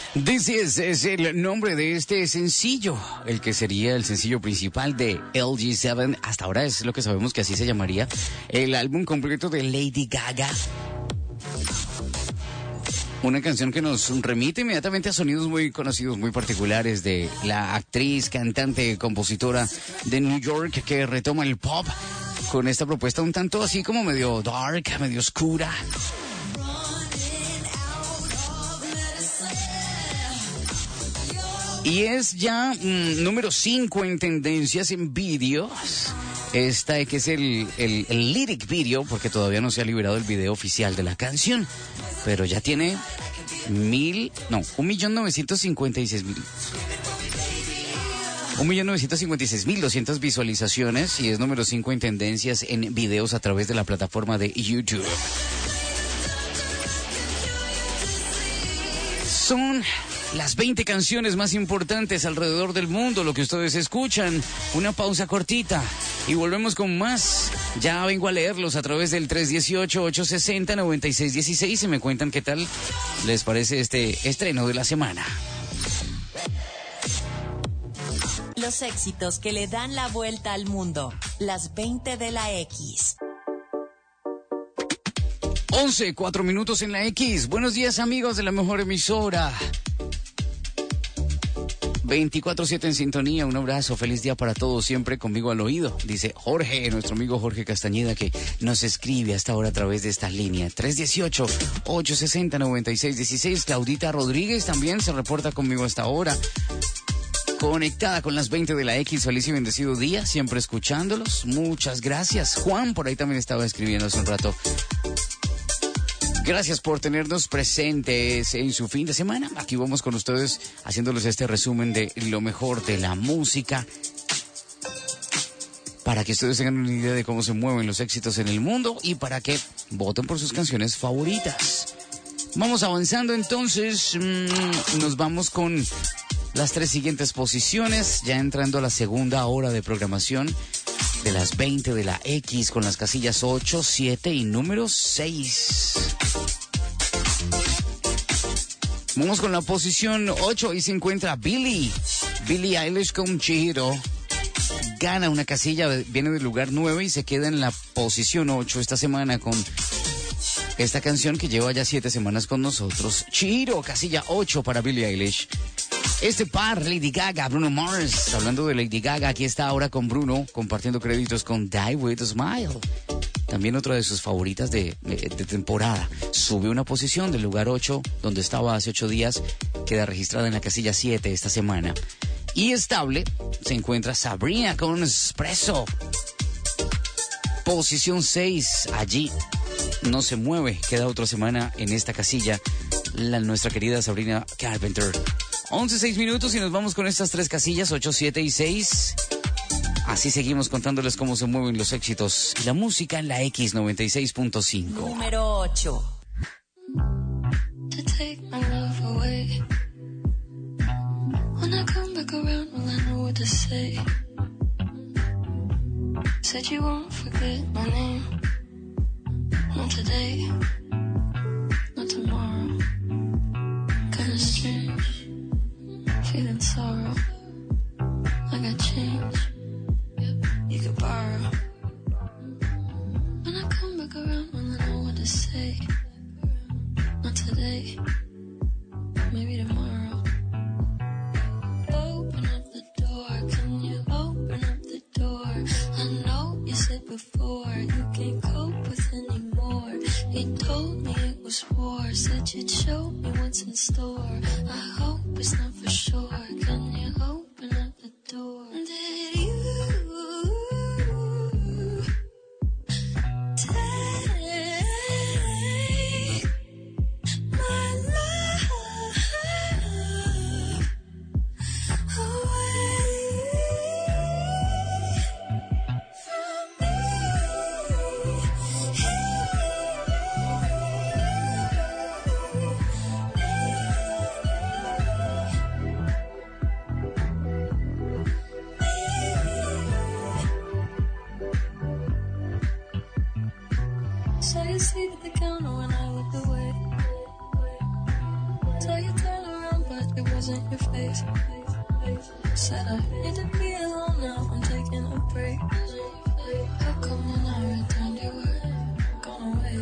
This es el nombre de este sencillo, el que sería el sencillo principal de LG7. Hasta ahora es lo que sabemos que así se llamaría el álbum completo de Lady Gaga. Una canción que nos remite inmediatamente a sonidos muy conocidos, muy particulares de la actriz, cantante, compositora de New York que retoma el pop con esta propuesta un tanto así como medio dark, medio oscura. Y es ya número 5 en tendencias en vídeos. Esta que es el lyric video, porque todavía no se ha liberado el video oficial de la canción. Pero ya tiene 1.956.200 visualizaciones y es número 5 en tendencias en videos a través de la plataforma de YouTube. Son las 20 canciones más importantes alrededor del mundo, lo que ustedes escuchan. Una pausa cortita y volvemos con más. Ya vengo a leerlos a través del 318-860-9616 y me cuentan qué tal les parece este estreno de la semana. Los éxitos que le dan la vuelta al mundo. Las 20 de la X. 11, 4 minutos en la X. Buenos días, amigos de la mejor emisora. 24/7 en sintonía, un abrazo, feliz día para todos, siempre conmigo al oído, dice Jorge, nuestro amigo Jorge Castañeda, que nos escribe hasta ahora a través de esta línea, 318-860-9616, Claudita Rodríguez también se reporta conmigo hasta ahora, conectada con las 20 de la X, feliz y bendecido día, siempre escuchándolos, muchas gracias. Juan, por ahí también estaba escribiendo hace un rato. Gracias por tenernos presentes en su fin de semana. Aquí vamos con ustedes haciéndoles este resumen de lo mejor de la música para que ustedes tengan una idea de cómo se mueven los éxitos en el mundo y para que voten por sus canciones favoritas. Vamos avanzando entonces, nos vamos con las 3 siguientes posiciones, ya entrando a la segunda hora de programación de las 20 de la X con las casillas 8, 7 y número 6. Vamos con la posición 8 y se encuentra Billie Eilish con Chihiro. Gana una casilla, viene del lugar 9 y se queda en la posición 8 esta semana con esta canción que lleva ya 7 semanas con nosotros. Chihiro, casilla 8 para Billie Eilish. Este par, Lady Gaga, Bruno Mars. Hablando de Lady Gaga, aquí está ahora con Bruno, compartiendo créditos con Die With a Smile. También otra de sus favoritas de temporada. Sube una posición del lugar 8, donde estaba hace 8 días, queda registrada en la casilla 7 esta semana. Y estable se encuentra Sabrina con Espresso. Posición 6, allí no se mueve, queda otra semana en esta casilla, nuestra querida Sabrina Carpenter. 11:06 minutos y nos vamos con estas 3 casillas, 8, 7 y 6. Así seguimos contándoles cómo se mueven los éxitos y la música en la X96.5. Número 8. To take my love away. When I come back around, will I know what to say? Said you won't forget my name. Not today, not tomorrow. Kinda strange, feeling sorrow. I got change, you could borrow. When I come back around, will I know what to say? Not today, maybe tomorrow. Open up the door, can you open up the door? I know you said before, you can't cope with anymore. You told me it was war, said you'd show me what's in store. I hope it's not for sure, can you open up the door? Did you take my love away from me? Saw you seated at the counter when I looked away. Saw you turn around, but face. Said I need to be alone now, I'm taking a break. How come when I returned you were gone away?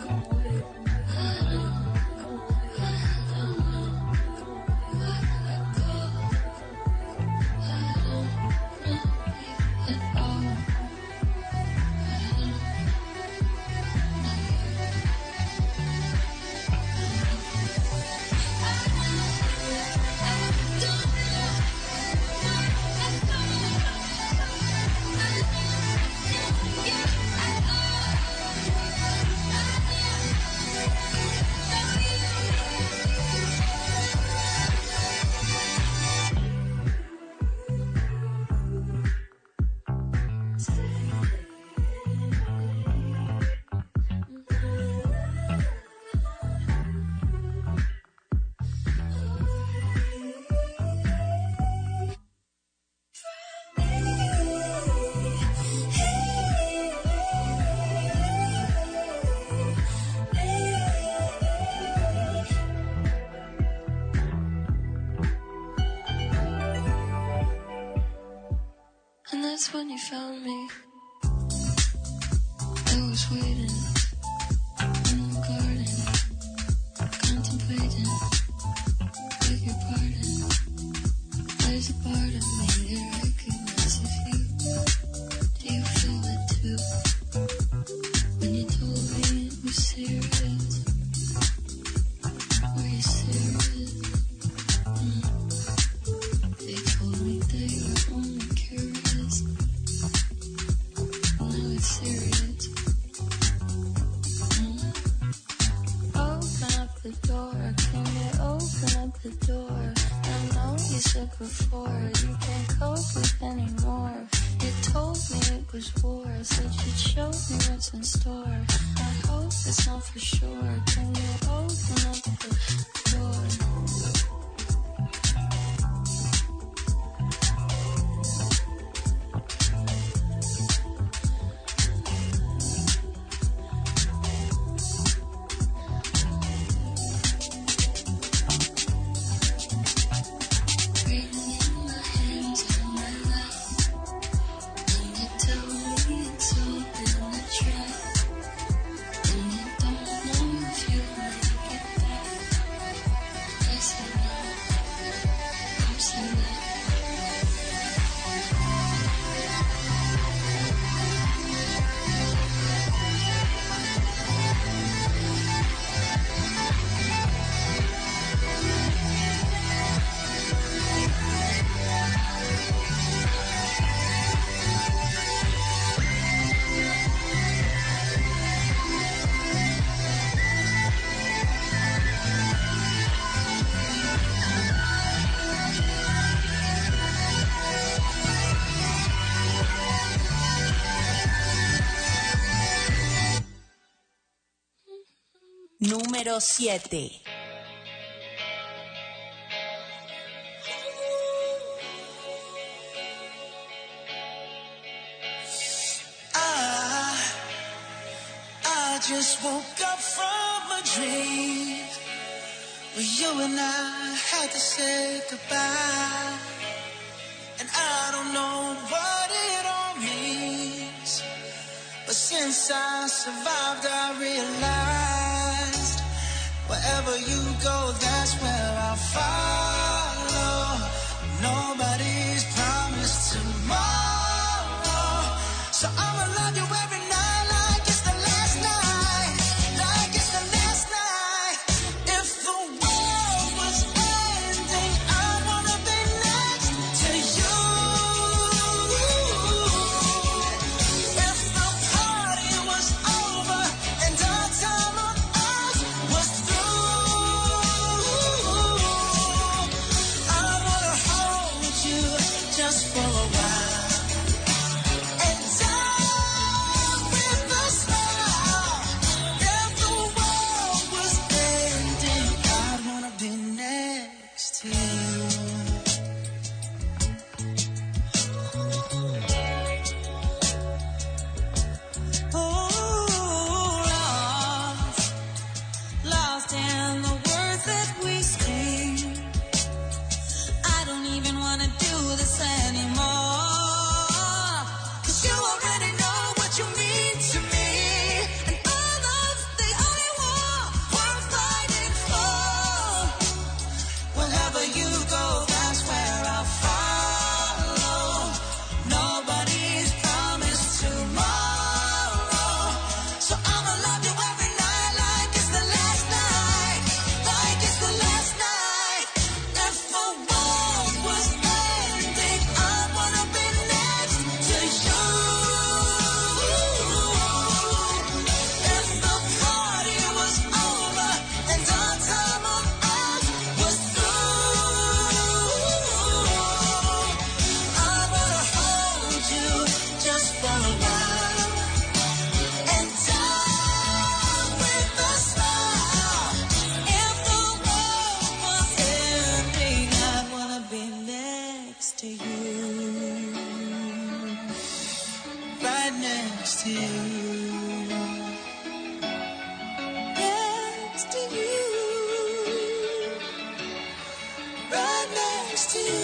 And that's when you found me. I was waiting in the garden, contemplating, beg your pardon. There's a part of me that recognizes you. Do you feel it too? When you told me it was serious, were you serious? They told me they were only curious. Now it's serious. Open up the door, can you open up the door? I know you said before you can't cope with anymore. You told me it was war, said you'd show me what's in store. I hope it's not for sure. Can you open up the door? Breathing in my hands on my lap, and you tell me it's all been a trap, and you don't know if you'll make it back. Yes, I know, I'm so glad. Número 7. I just woke up from a dream where you and I had to say goodbye. And I don't know what it all means, but since I survived, I realized wherever you go, that's where I'll follow. Nobody's promised tomorrow, so I'ma love you every night like it's the last night, like it's the last night. If the world was ending, I wanna be next to you. If the party was over and our time on earth was through, I wanna hold you just for a while. 'cause you already know what you mean to me. And our love's the only war we're fighting for. Wherever you go, that's where I'll follow. Nobody's promised tomorrow, so I'ma love you every night like it's the last night, like it's the last night. If the world was ending, I wanna be next to you. If the party was over and our time on earth was through, I wanna hold you just for a while and die with a smile. If the world was ending, I wanna be next to you, right next to you, next to you, right next to you.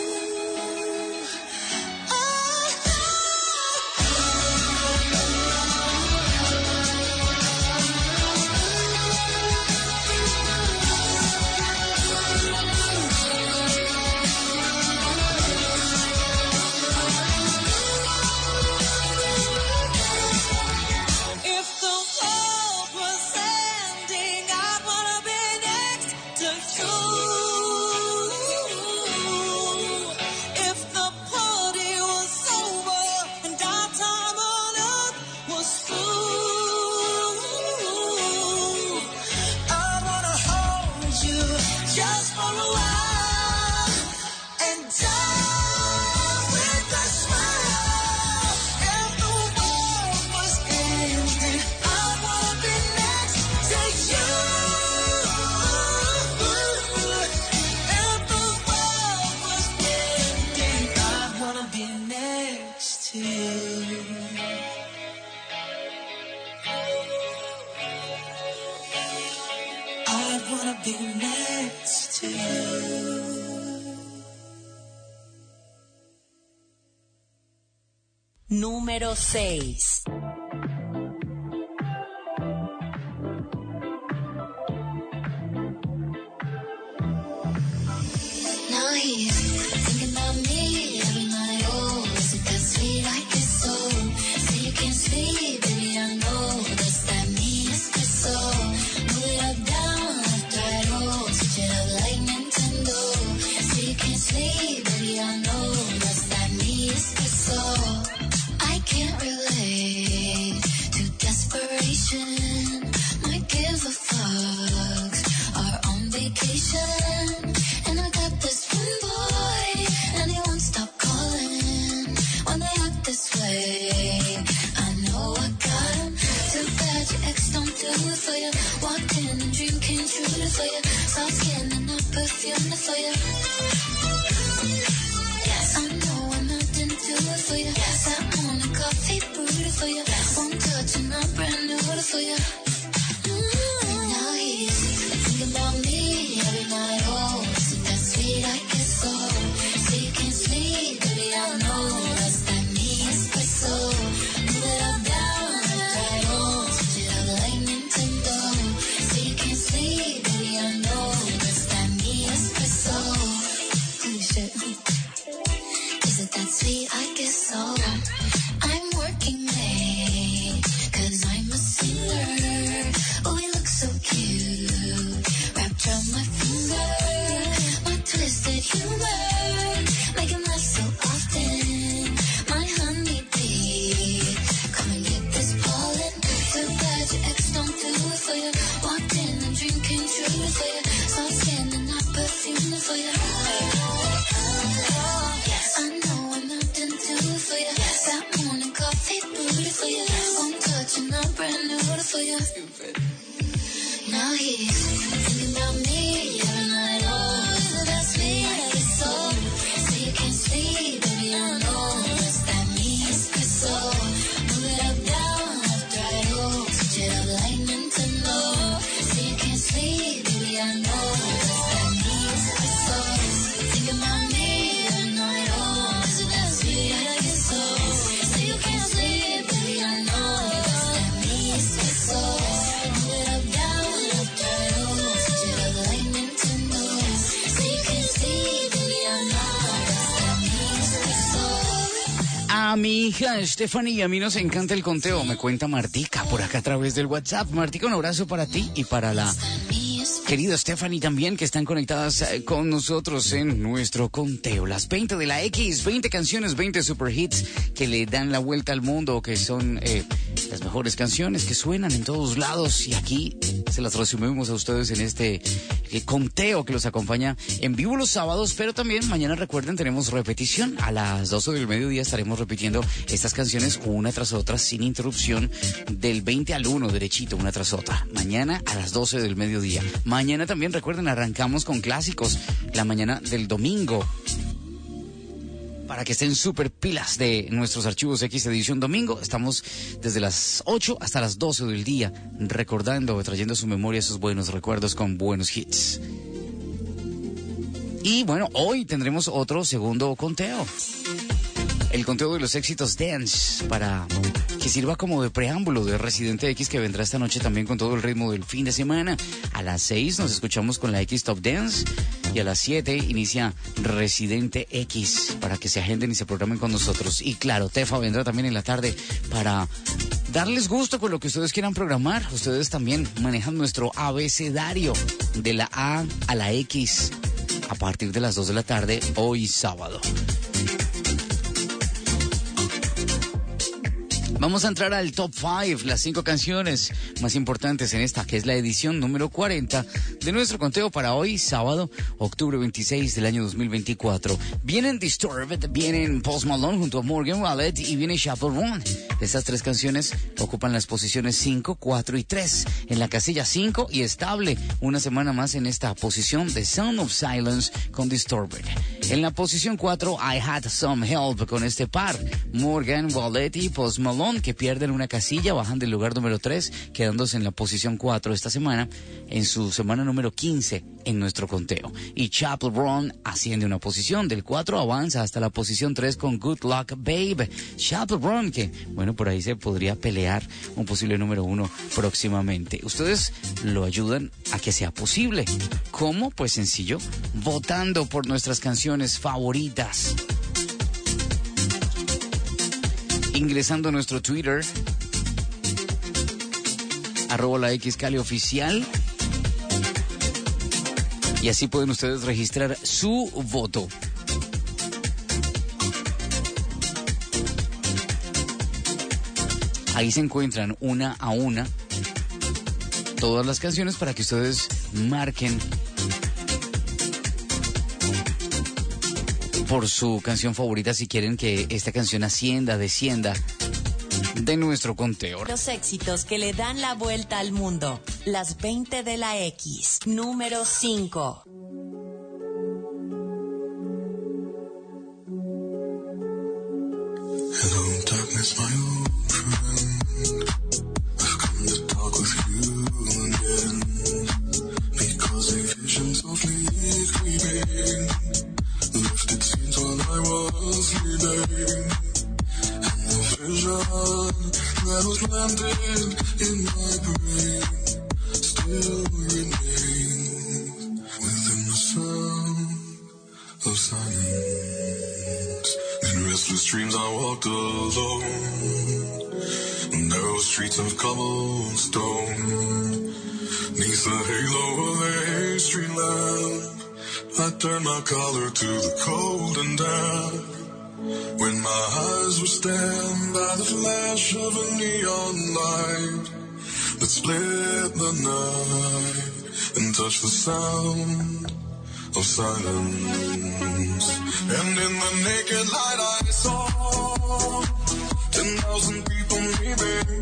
If the world was ending, I'd wanna be next to you. If the party was over and our time on earth was through, I wanna hold you just for a while and die with a smile. If the world was ending, I wanna be next to you. If the world was ending, I wanna be next to you. I wanna be next to you. Número 6. Now he's thinking about me every night. Oh, is it that sweet? I guess so. Say you can't sleep, baby, I know that's that mean espresso. Move it up, down, left, right, oh, switch it up like Nintendo. Say you can't sleep, baby, I know that's that mean espresso. I can't relate to desperation. Might give a fucks. Are on vacation, and I got this one boy, and he won't stop calling when they act this way. I know I got him. Too bad your ex don't do it for you. Walked in and dream came true for you. Soft skin and not perfume for you. Yes, I know I'm not into it for you. That morning coffee brewed for you. One touch and I'm brand new for you. Now he's thinking about me every night. Oh, is it that sweet? I guess so. Say you can't sleep, baby, I know that's that me espresso. Move it up, down, left, right, oh, switch it up like Nintendo. Say you can't sleep, baby, I know that's that me espresso. Holy shit. Is it that sweet? I guess so. I'm working late, 'cause I'm a singer. Oh, he looks so cute, wrapped around my finger. My twisted humor, make him laugh so often. My honey bee, come and get this pollen. Too bad your ex don't do it for you. Walked in and dream came true for you. Soft skin and not perfume for you. I know I'm not into it for you. That morning coffee brewed for you. One touch and I'm brand new for you. Now he's thinking about me every night. Oh, is it that sweet? I guess so. Say you can't sleep, baby, I know it's that me espresso. Move it up, down, left, right, oh, switch it up like Nintendo. Say you can't sleep, baby, I know it's that me espresso. Thinking about me every night. Oh, is it that sweet? I guess so. Say you A mi hija Stephanie, a mí nos encanta el conteo, me cuenta Martica por acá a través del WhatsApp. Martica, un abrazo para ti y para la querida Stephanie también, que están conectadas con nosotros en nuestro conteo. Las 20 de la X, 20 canciones, 20 super hits que le dan la vuelta al mundo, que son las mejores canciones que suenan en todos lados. Y aquí se las resumimos a ustedes en este conteo que los acompaña en vivo los sábados, pero también mañana, recuerden, tenemos repetición. A las 12 del mediodía estaremos repitiendo estas canciones una tras otra, sin interrupción, del 20 al 1, derechito, una tras otra. Mañana a las 12 del mediodía. Mañana también, recuerden, arrancamos con clásicos la mañana del domingo, para que estén súper pilas de nuestros archivos X edición domingo. Estamos desde las 8 hasta las 12 del día, recordando, trayendo a su memoria esos buenos recuerdos con buenos hits. Y bueno, hoy tendremos otro segundo conteo. El conteo de los éxitos dance, para que sirva como de preámbulo de Residente X, que vendrá esta noche también con todo el ritmo del fin de semana. A las 6 nos escuchamos con la X Top Dance y a las 7 inicia Residente X, para que se agenden y se programen con nosotros. Y claro, Tefa vendrá también en la tarde para darles gusto con lo que ustedes quieran programar. Ustedes también manejan nuestro abecedario de la A a la X a partir de las 2 de la tarde hoy sábado. Vamos a entrar al Top 5, las 5 canciones más importantes en esta, que es la edición número 40 de nuestro conteo para hoy, sábado, octubre 26 del año 2024. Vienen Disturbed, vienen Post Malone junto a Morgan Wallet y viene Chappell Roan. Estas 3 canciones ocupan las posiciones 5, 4 y 3. En la casilla 5 y estable, una semana más en esta posición, de Sound of Silence con Disturbed. En la posición 4, I Had Some Help con este par, Morgan Wallet y Post Malone, que pierden una casilla, bajan del lugar número 3, quedándose en la posición 4 esta semana, en su semana número 15 en nuestro conteo. Y Chappell Roan asciende una posición, del 4 avanza hasta la posición 3 con Good Luck Babe. Chappell Roan, que bueno, por ahí se podría pelear un posible número 1 próximamente. Ustedes lo ayudan a que sea posible. ¿Cómo? Pues sencillo, votando por nuestras canciones favoritas, ingresando a nuestro Twitter, @laXCaliOficial, y así pueden ustedes registrar su voto. Ahí se encuentran una a una todas las canciones para que ustedes marquen por su canción favorita si quieren que esta canción ascienda, descienda de nuestro conteo. Los éxitos que le dan la vuelta al mundo. Las 20 de la X, número 5. Hello, darkness, my old friend. I've come to talk with you again, because a vision softly creeping lifted scenes while I was sleeping, and the vision that was planted in my brain still remains within the sound of silence. In restless dreams I walked alone, narrow streets of cobblestone, neath the halo of a street lamp. I turned my collar to the cold and damp, when my eyes were stabbed by the flash of a neon light that split the night and touched the sound of silence. And in the naked light I saw 10,000 people maybe,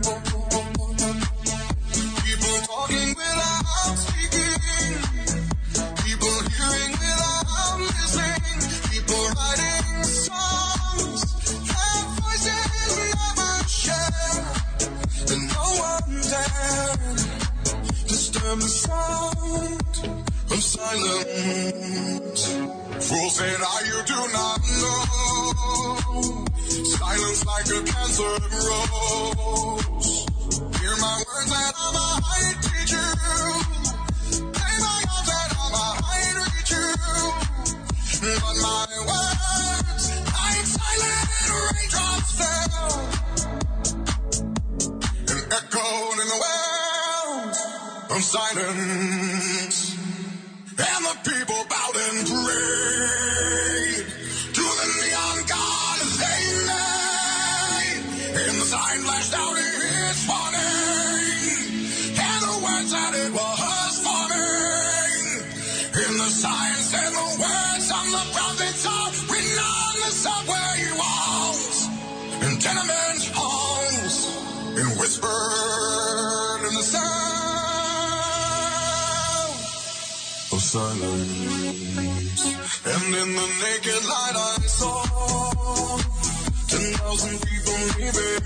people talking without speaking, people hearing without listening, people writing songs that voices never share, and no one dared disturb the sound of silence. Fools said, you do not know, silence like a cancer grows. Hear my words that I might teach you, play my arms that I might reach you, but my words I like silent raindrops fell and echoed in the wells of silence. And the people bowed and prayed to the neon god they made. And the sign flashed out its warning, and the words that it was forming. And the sign said the words on the prophets are written on the subway walls and tenement halls, and whispered in the sound of silence. And in the naked light I saw 10,000 people leaving,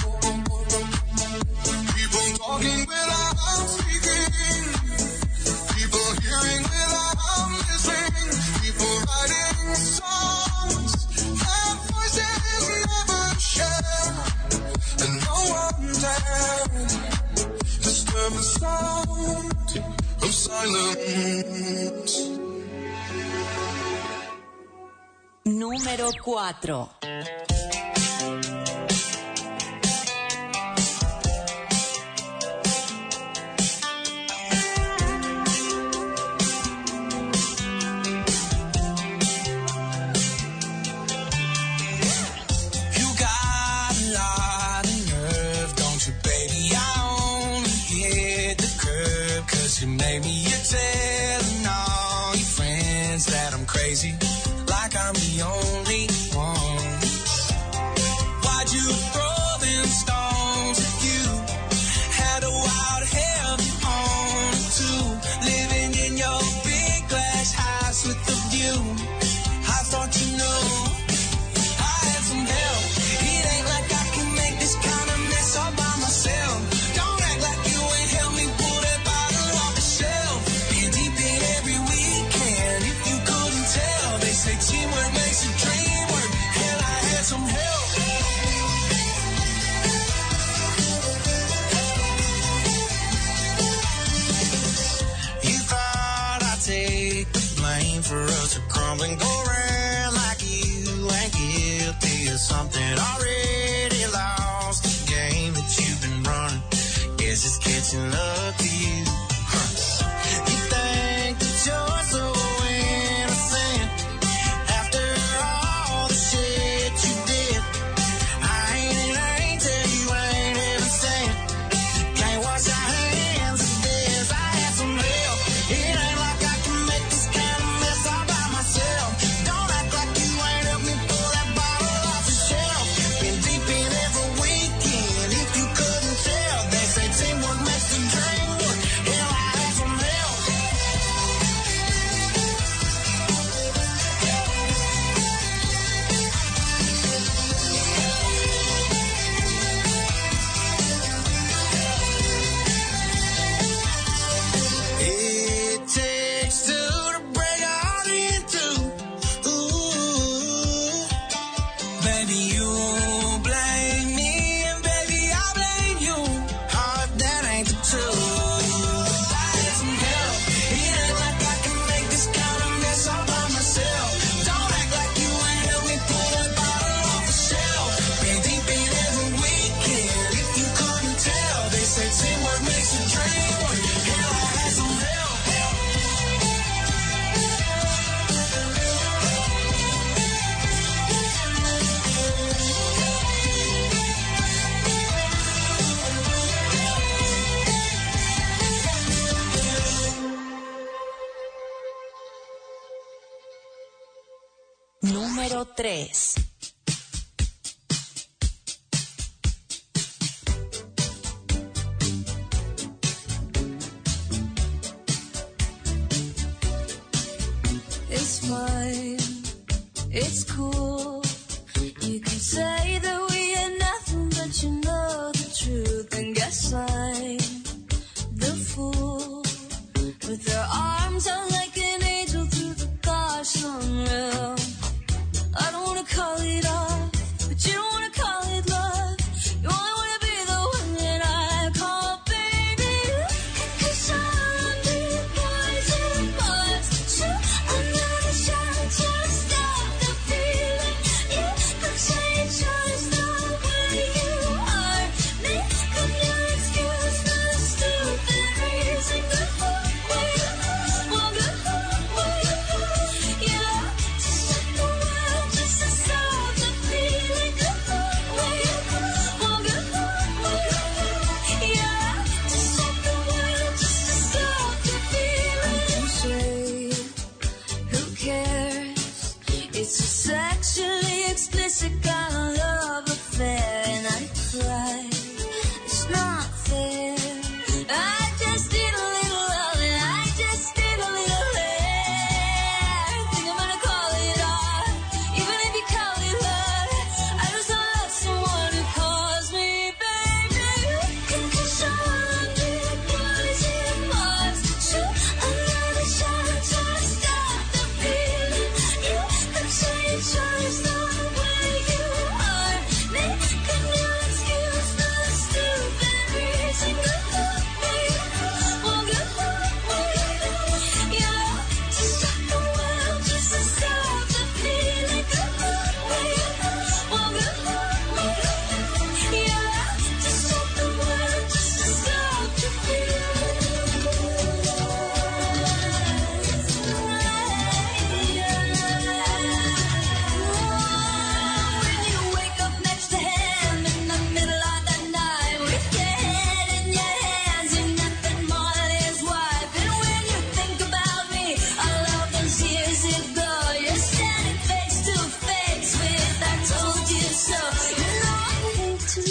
people talking without speaking, people hearing without listening, people writing songs that voices never share, and no one dared disturb the sound of silence. Número 4. You made me your telling all your friends that I'm crazy, like I'm the only one. Why'd you throw them stones at you? Had a wild heaven on it too, living in your big glass house with the view. I thought you knew I had some help. It ain't like I can make this kind of mess all by myself. Don't act like you ain't helped me pull that bottle off the shelf. Been deep in every weekend, if you couldn't tell. They say teamwork makes the dream work. Hell, I had some help. You thought I'd take the blame for us to crumble and go around like you ain't guilty of something already lost. The game that you've been running, guess it's catching up to you. You think that you're so innocent after all the shit you did. I ain't tell you I ain't ever said. Can't wash your hands of this. I had some help. It ain't like I can make this kind of mess all by myself. Don't act like you ain't helped me pull that bottle off the shelf. Been deep in every weekend, if you couldn't tell. They say teamwork makes the dream work. Hell, I had some help. It takes two to break a heart in two. Ooh, baby, you blame me, and baby, I blame you. Oh, if that ain't the truth, I had some help. It ain't like I can make this kind of mess all by myself. Don't act like you ain't helped me pull that bottle off the shelf. Been deep in every weekend, if you couldn't tell. They say teamwork makes the dream work. Hell, I had some help. Número 3. It's fine, it's cool. You can say that we are nothing, but you know the truth. And guess I'm the fool with their arms out like an angel through the gosh unreal. I don't wanna call it off, but you don't wanna call it love. You only wanna be the one that I call baby. 'Cause I'm the poison, but you another shot, just stop the feeling.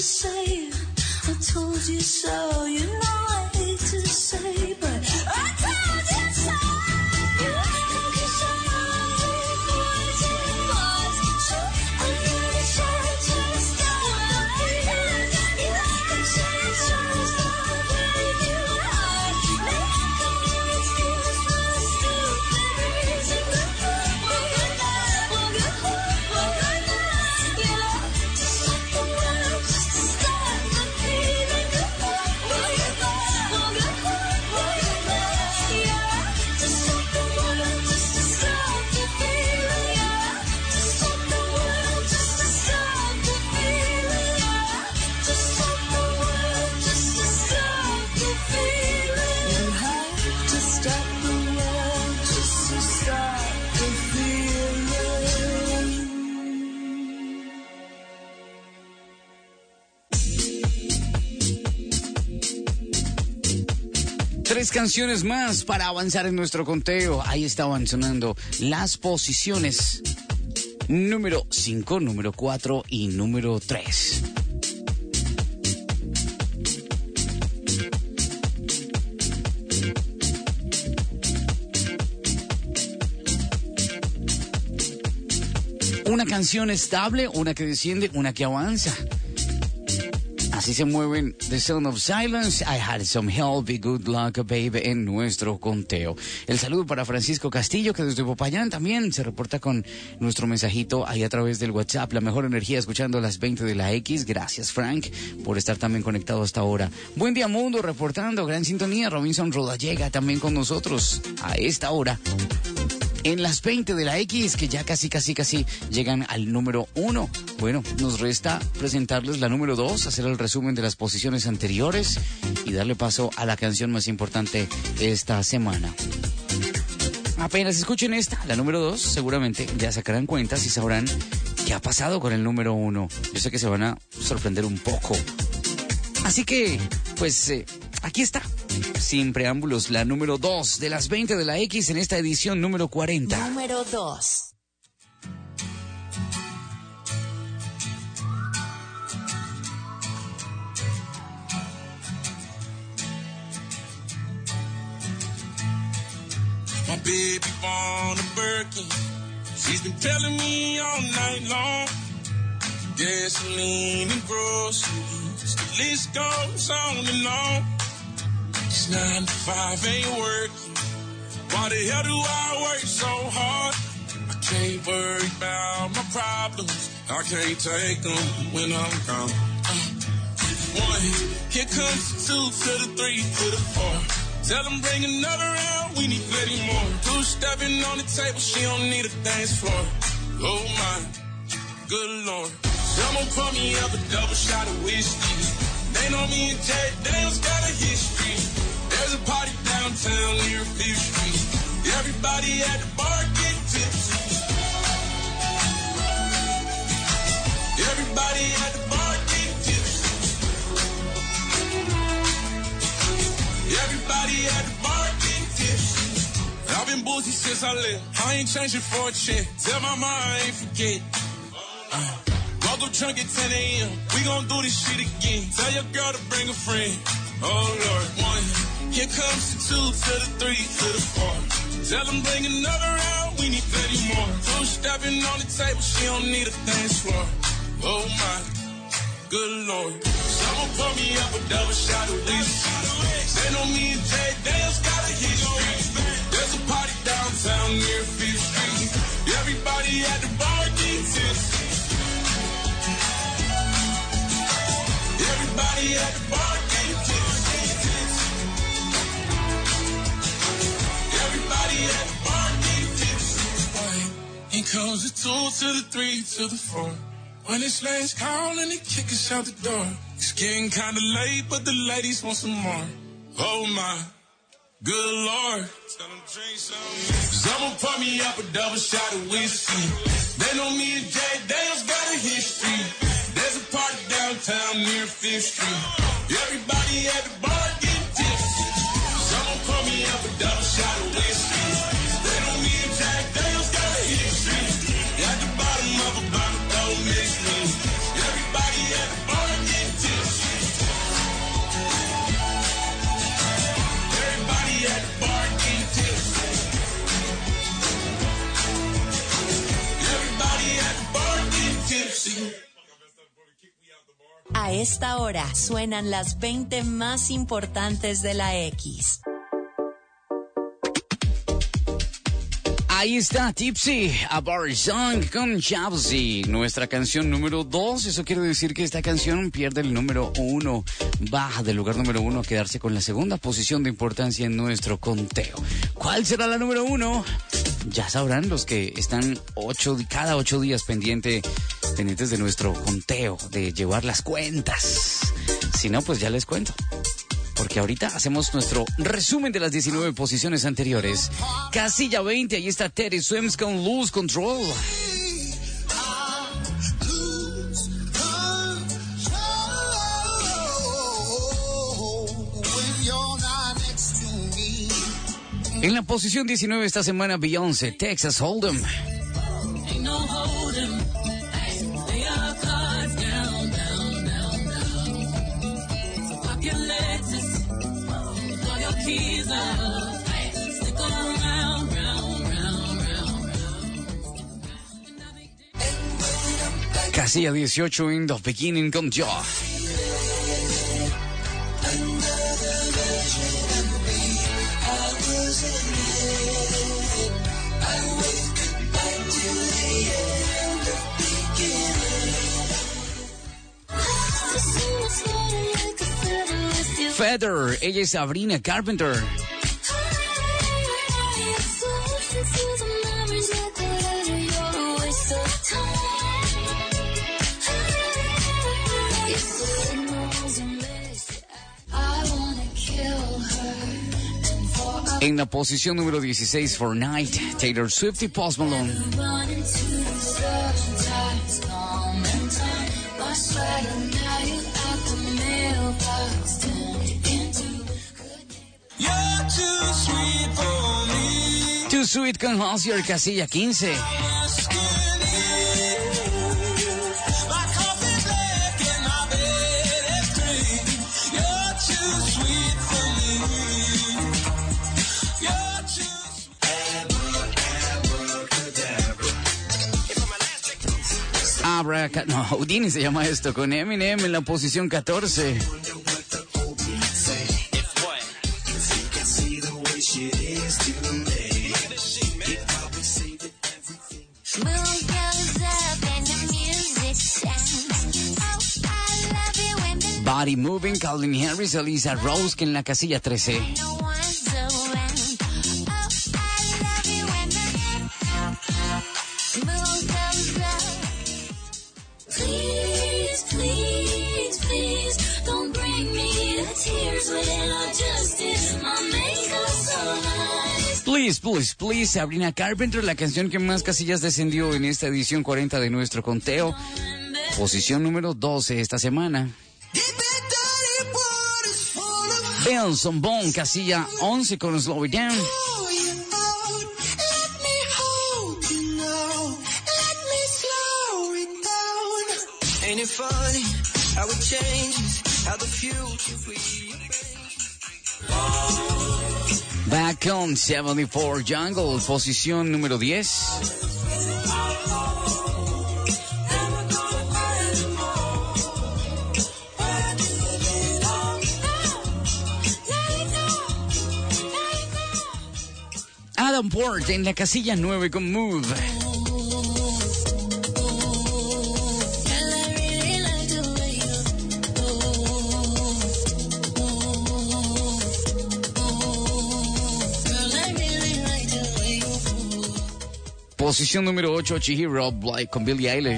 say, I told you so. You know I hate to say, but I told you so. You think you saw boys and boys. So I'm gonna try to stop the feeling. You can say it's just not breaking my heart. Make no excuse for the stupid reason. Well, good night, well, good night, you know. Just stop the world, just to stop the feeling. Well, good night, well, good night, yeah. Just stop the world, just to stop the feeling, yeah. Just stop the world, just to stop the feeling, yeah. Just stop the world, just to stop the feeling. You have to stop the world, just to stop the feeling. 3 canciones más para avanzar en nuestro conteo. Ahí estaban sonando las posiciones número 5, número 4 y número 3. Una canción estable, una que desciende, una que avanza. Así se mueven The Sound of Silence, I Had Some Help y Good Luck Baby en nuestro conteo. El saludo para Francisco Castillo, que desde Popayán también se reporta con nuestro mensajito ahí a través del WhatsApp. La mejor energía escuchando las 20 de la X. Gracias, Frank, por estar también conectado hasta ahora. Buen día, mundo, reportando. Gran sintonía. Robinson Rodallega también con nosotros a esta hora. En las 20 de la X, que ya casi llegan al número 1. Bueno, nos resta presentarles la número 2, hacer el resumen de las posiciones anteriores y darle paso a la canción más importante esta semana. Apenas escuchen esta, la número 2, seguramente ya sacarán cuentas y sabrán qué ha pasado con el número 1. Yo sé que se van a sorprender un poco. Así que, pues, aquí está. Sin preámbulos, la número 2 de las 20 de la X en esta edición número 40. Número 2. My baby born a Birkin. She's been telling me all night long. Gasoline and groceries, the list goes on and on. This 9 to 5 ain't working. Why the hell do I work so hard? I can't worry about my problems. I can't take them when I'm gone. 1, here comes the 2 to the 3 to the 4. Tell them bring another round, we need plenty more. 2 stepping on the table, she don't need a dance floor. Oh my, good Lord. Someone pour me up a double shot of whiskey. They know me and Jay Daniels got a history. There's a party downtown near 5th Street. Everybody at the bar get tipsy. Everybody at the bar get tipsy. Everybody at the bar get tipsy. I've been boozy since I left. I ain't changing for a check. Tell my mom I ain't forget. Woke up drunk at 10 a.m. We gon' do this shit again. Tell your girl to bring a friend. Oh Lord, 1. Here comes the 2 to the 3 to the 4. Tell them bring another round, we need plenty more. 2 stepping on the table, she don't need a dance floor. Oh my, good Lord. Someone pour me up a double shot of whiskey. They know me and Jay Daniels got a history. There's a party downtown near 5th Street. Everybody at the bar get tipsy. Everybody at the bar get tipsy. Everybody at the bar get tipsy. Here comes the 2 to the 3 to the 4. When it's last call and they kick us out the door. It's getting kinda late, but the ladies want some more. Oh my, good Lord. Tell them drink some. Someone pour me up a double shot of whiskey. They know me and Jay Daniels got a history. There's a party downtown near 5th Street. Everybody at the bar get tipsy. Someone pour me up a double shot of whiskey. They know me and Jay Daniels got a history. At the bottom of a bottle, don't miss me. Everybody at the bar get tipsy. esta hora suenan las 20 más importantes de la X. Ahí está Tipsy, A Bar Song con Chelsea, nuestra canción número 2. Eso quiere decir que esta canción pierde el número 1, baja del lugar número 1 a quedarse con la segunda posición de importancia en nuestro conteo. ¿Cuál será la número 1? Ya sabrán los que están cada 8 días pendientes de nuestro conteo, de llevar las cuentas. Si no, pues ya les cuento. Porque ahorita hacemos nuestro resumen de las 19 posiciones anteriores. Casilla 20, ahí está Teddy Swims con Lose Control. En la posición 19 esta semana, Beyoncé, Texas Hold'em. Casilla 18 in the beginning con Joe. Feather, ella es Sabrina Carpenter. En la posición número 16, Fortnite, Taylor Swift y Post Malone. Too Sweet con Halsey, Casilla 15. Houdini se llama esto, con Eminem en la posición 14. Body Moving, Calvin Harris, Elisa Rose, que en la casilla 13. Please, Sabrina Carpenter, la canción que más casillas descendió en esta edición 40 de nuestro conteo. Posición número 12 esta semana. Benson Boone, casilla 11 con Slow It Down. Ain't it funny how it changes, how the future Back on 74 Jungle, posición número 10. Adam Port en la casilla 9 con Move. Posición número 8, Chihiro Blake con Billie Eilish.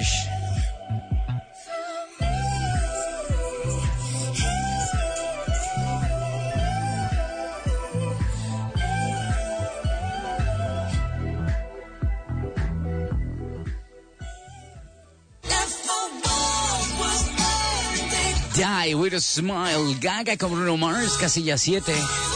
Die with a Smile, Gaga con Bruno Mars, casilla 7.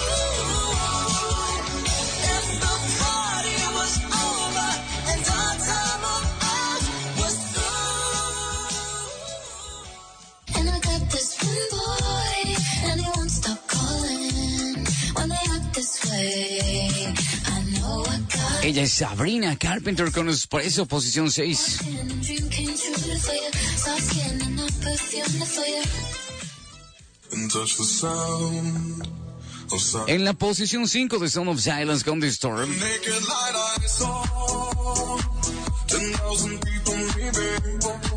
Ella es Sabrina Carpenter con Espresso, posición 6. perfume for you. And touch the sound of sound. En la posición 5 de Sound of Silence con The Storm. Naked light I saw 10,000 people leaving.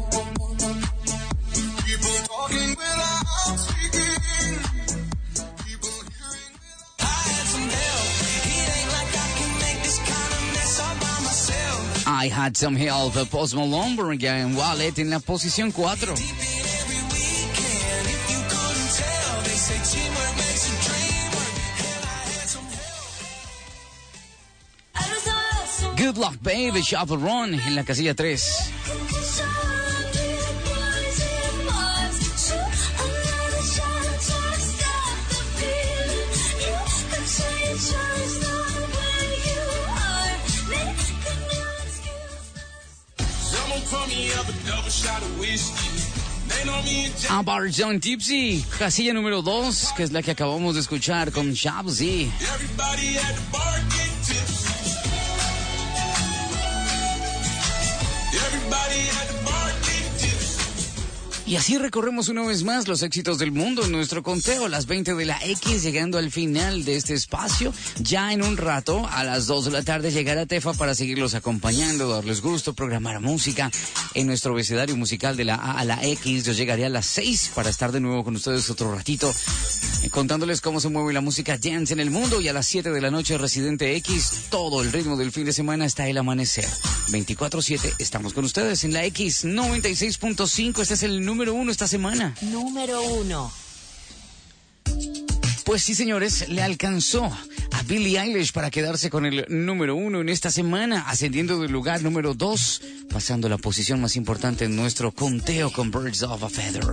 People talking without speaking. People hearing without. I had some help. It ain't like I can make this kind of mess all by myself. I Had Some Help, Post Malone, Brian Wallet en la posición 4. Every weekend, if you couldn't tell, they say teamwork makes a dream work. And I had some help. Good Luck Baby, Shuffle Run en la casilla 3. Someone pour me up a double shot of whiskey. They know me and Jack. Amber John Tipsy, casilla número 2, que es la que acabamos de escuchar con Shabzy. Everybody at the bar getting tipsy. Everybody at the bar getting tipsy. Y así recorremos una vez más los éxitos del mundo en nuestro conteo, las 20 de la X, llegando al final de este espacio. Ya en un rato, a las 2 de la tarde, llegará Tefa para seguirlos acompañando, darles gusto, programar música en nuestro abecedario musical de la A a la X. Yo llegaré a las 6 para estar de nuevo con ustedes otro ratito, contándoles cómo se mueve la música dance en el mundo. Y a las 7 de la noche, Residente X, todo el ritmo del fin de semana hasta el amanecer. 24/7, estamos con ustedes en la X 96.5. Este es el número 1 esta semana. Número 1. Pues sí, señores, le alcanzó a Billie Eilish para quedarse con el número 1 en esta semana, ascendiendo del lugar número 2, pasando la posición más importante en nuestro conteo con Birds of a Feather.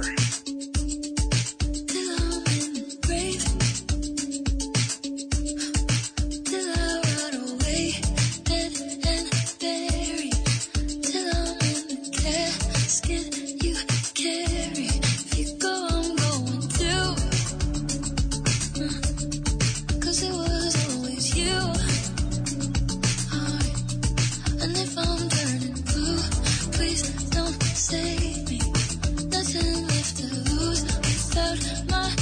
Save me, nothing left to lose without my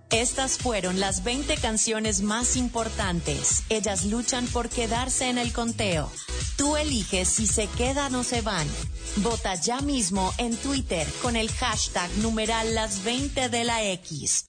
Estas fueron las 20 canciones más importantes. Ellas luchan por quedarse en el conteo. Tú eliges si se quedan o se van. Vota ya mismo en Twitter con el hashtag numeral las 20 de la X.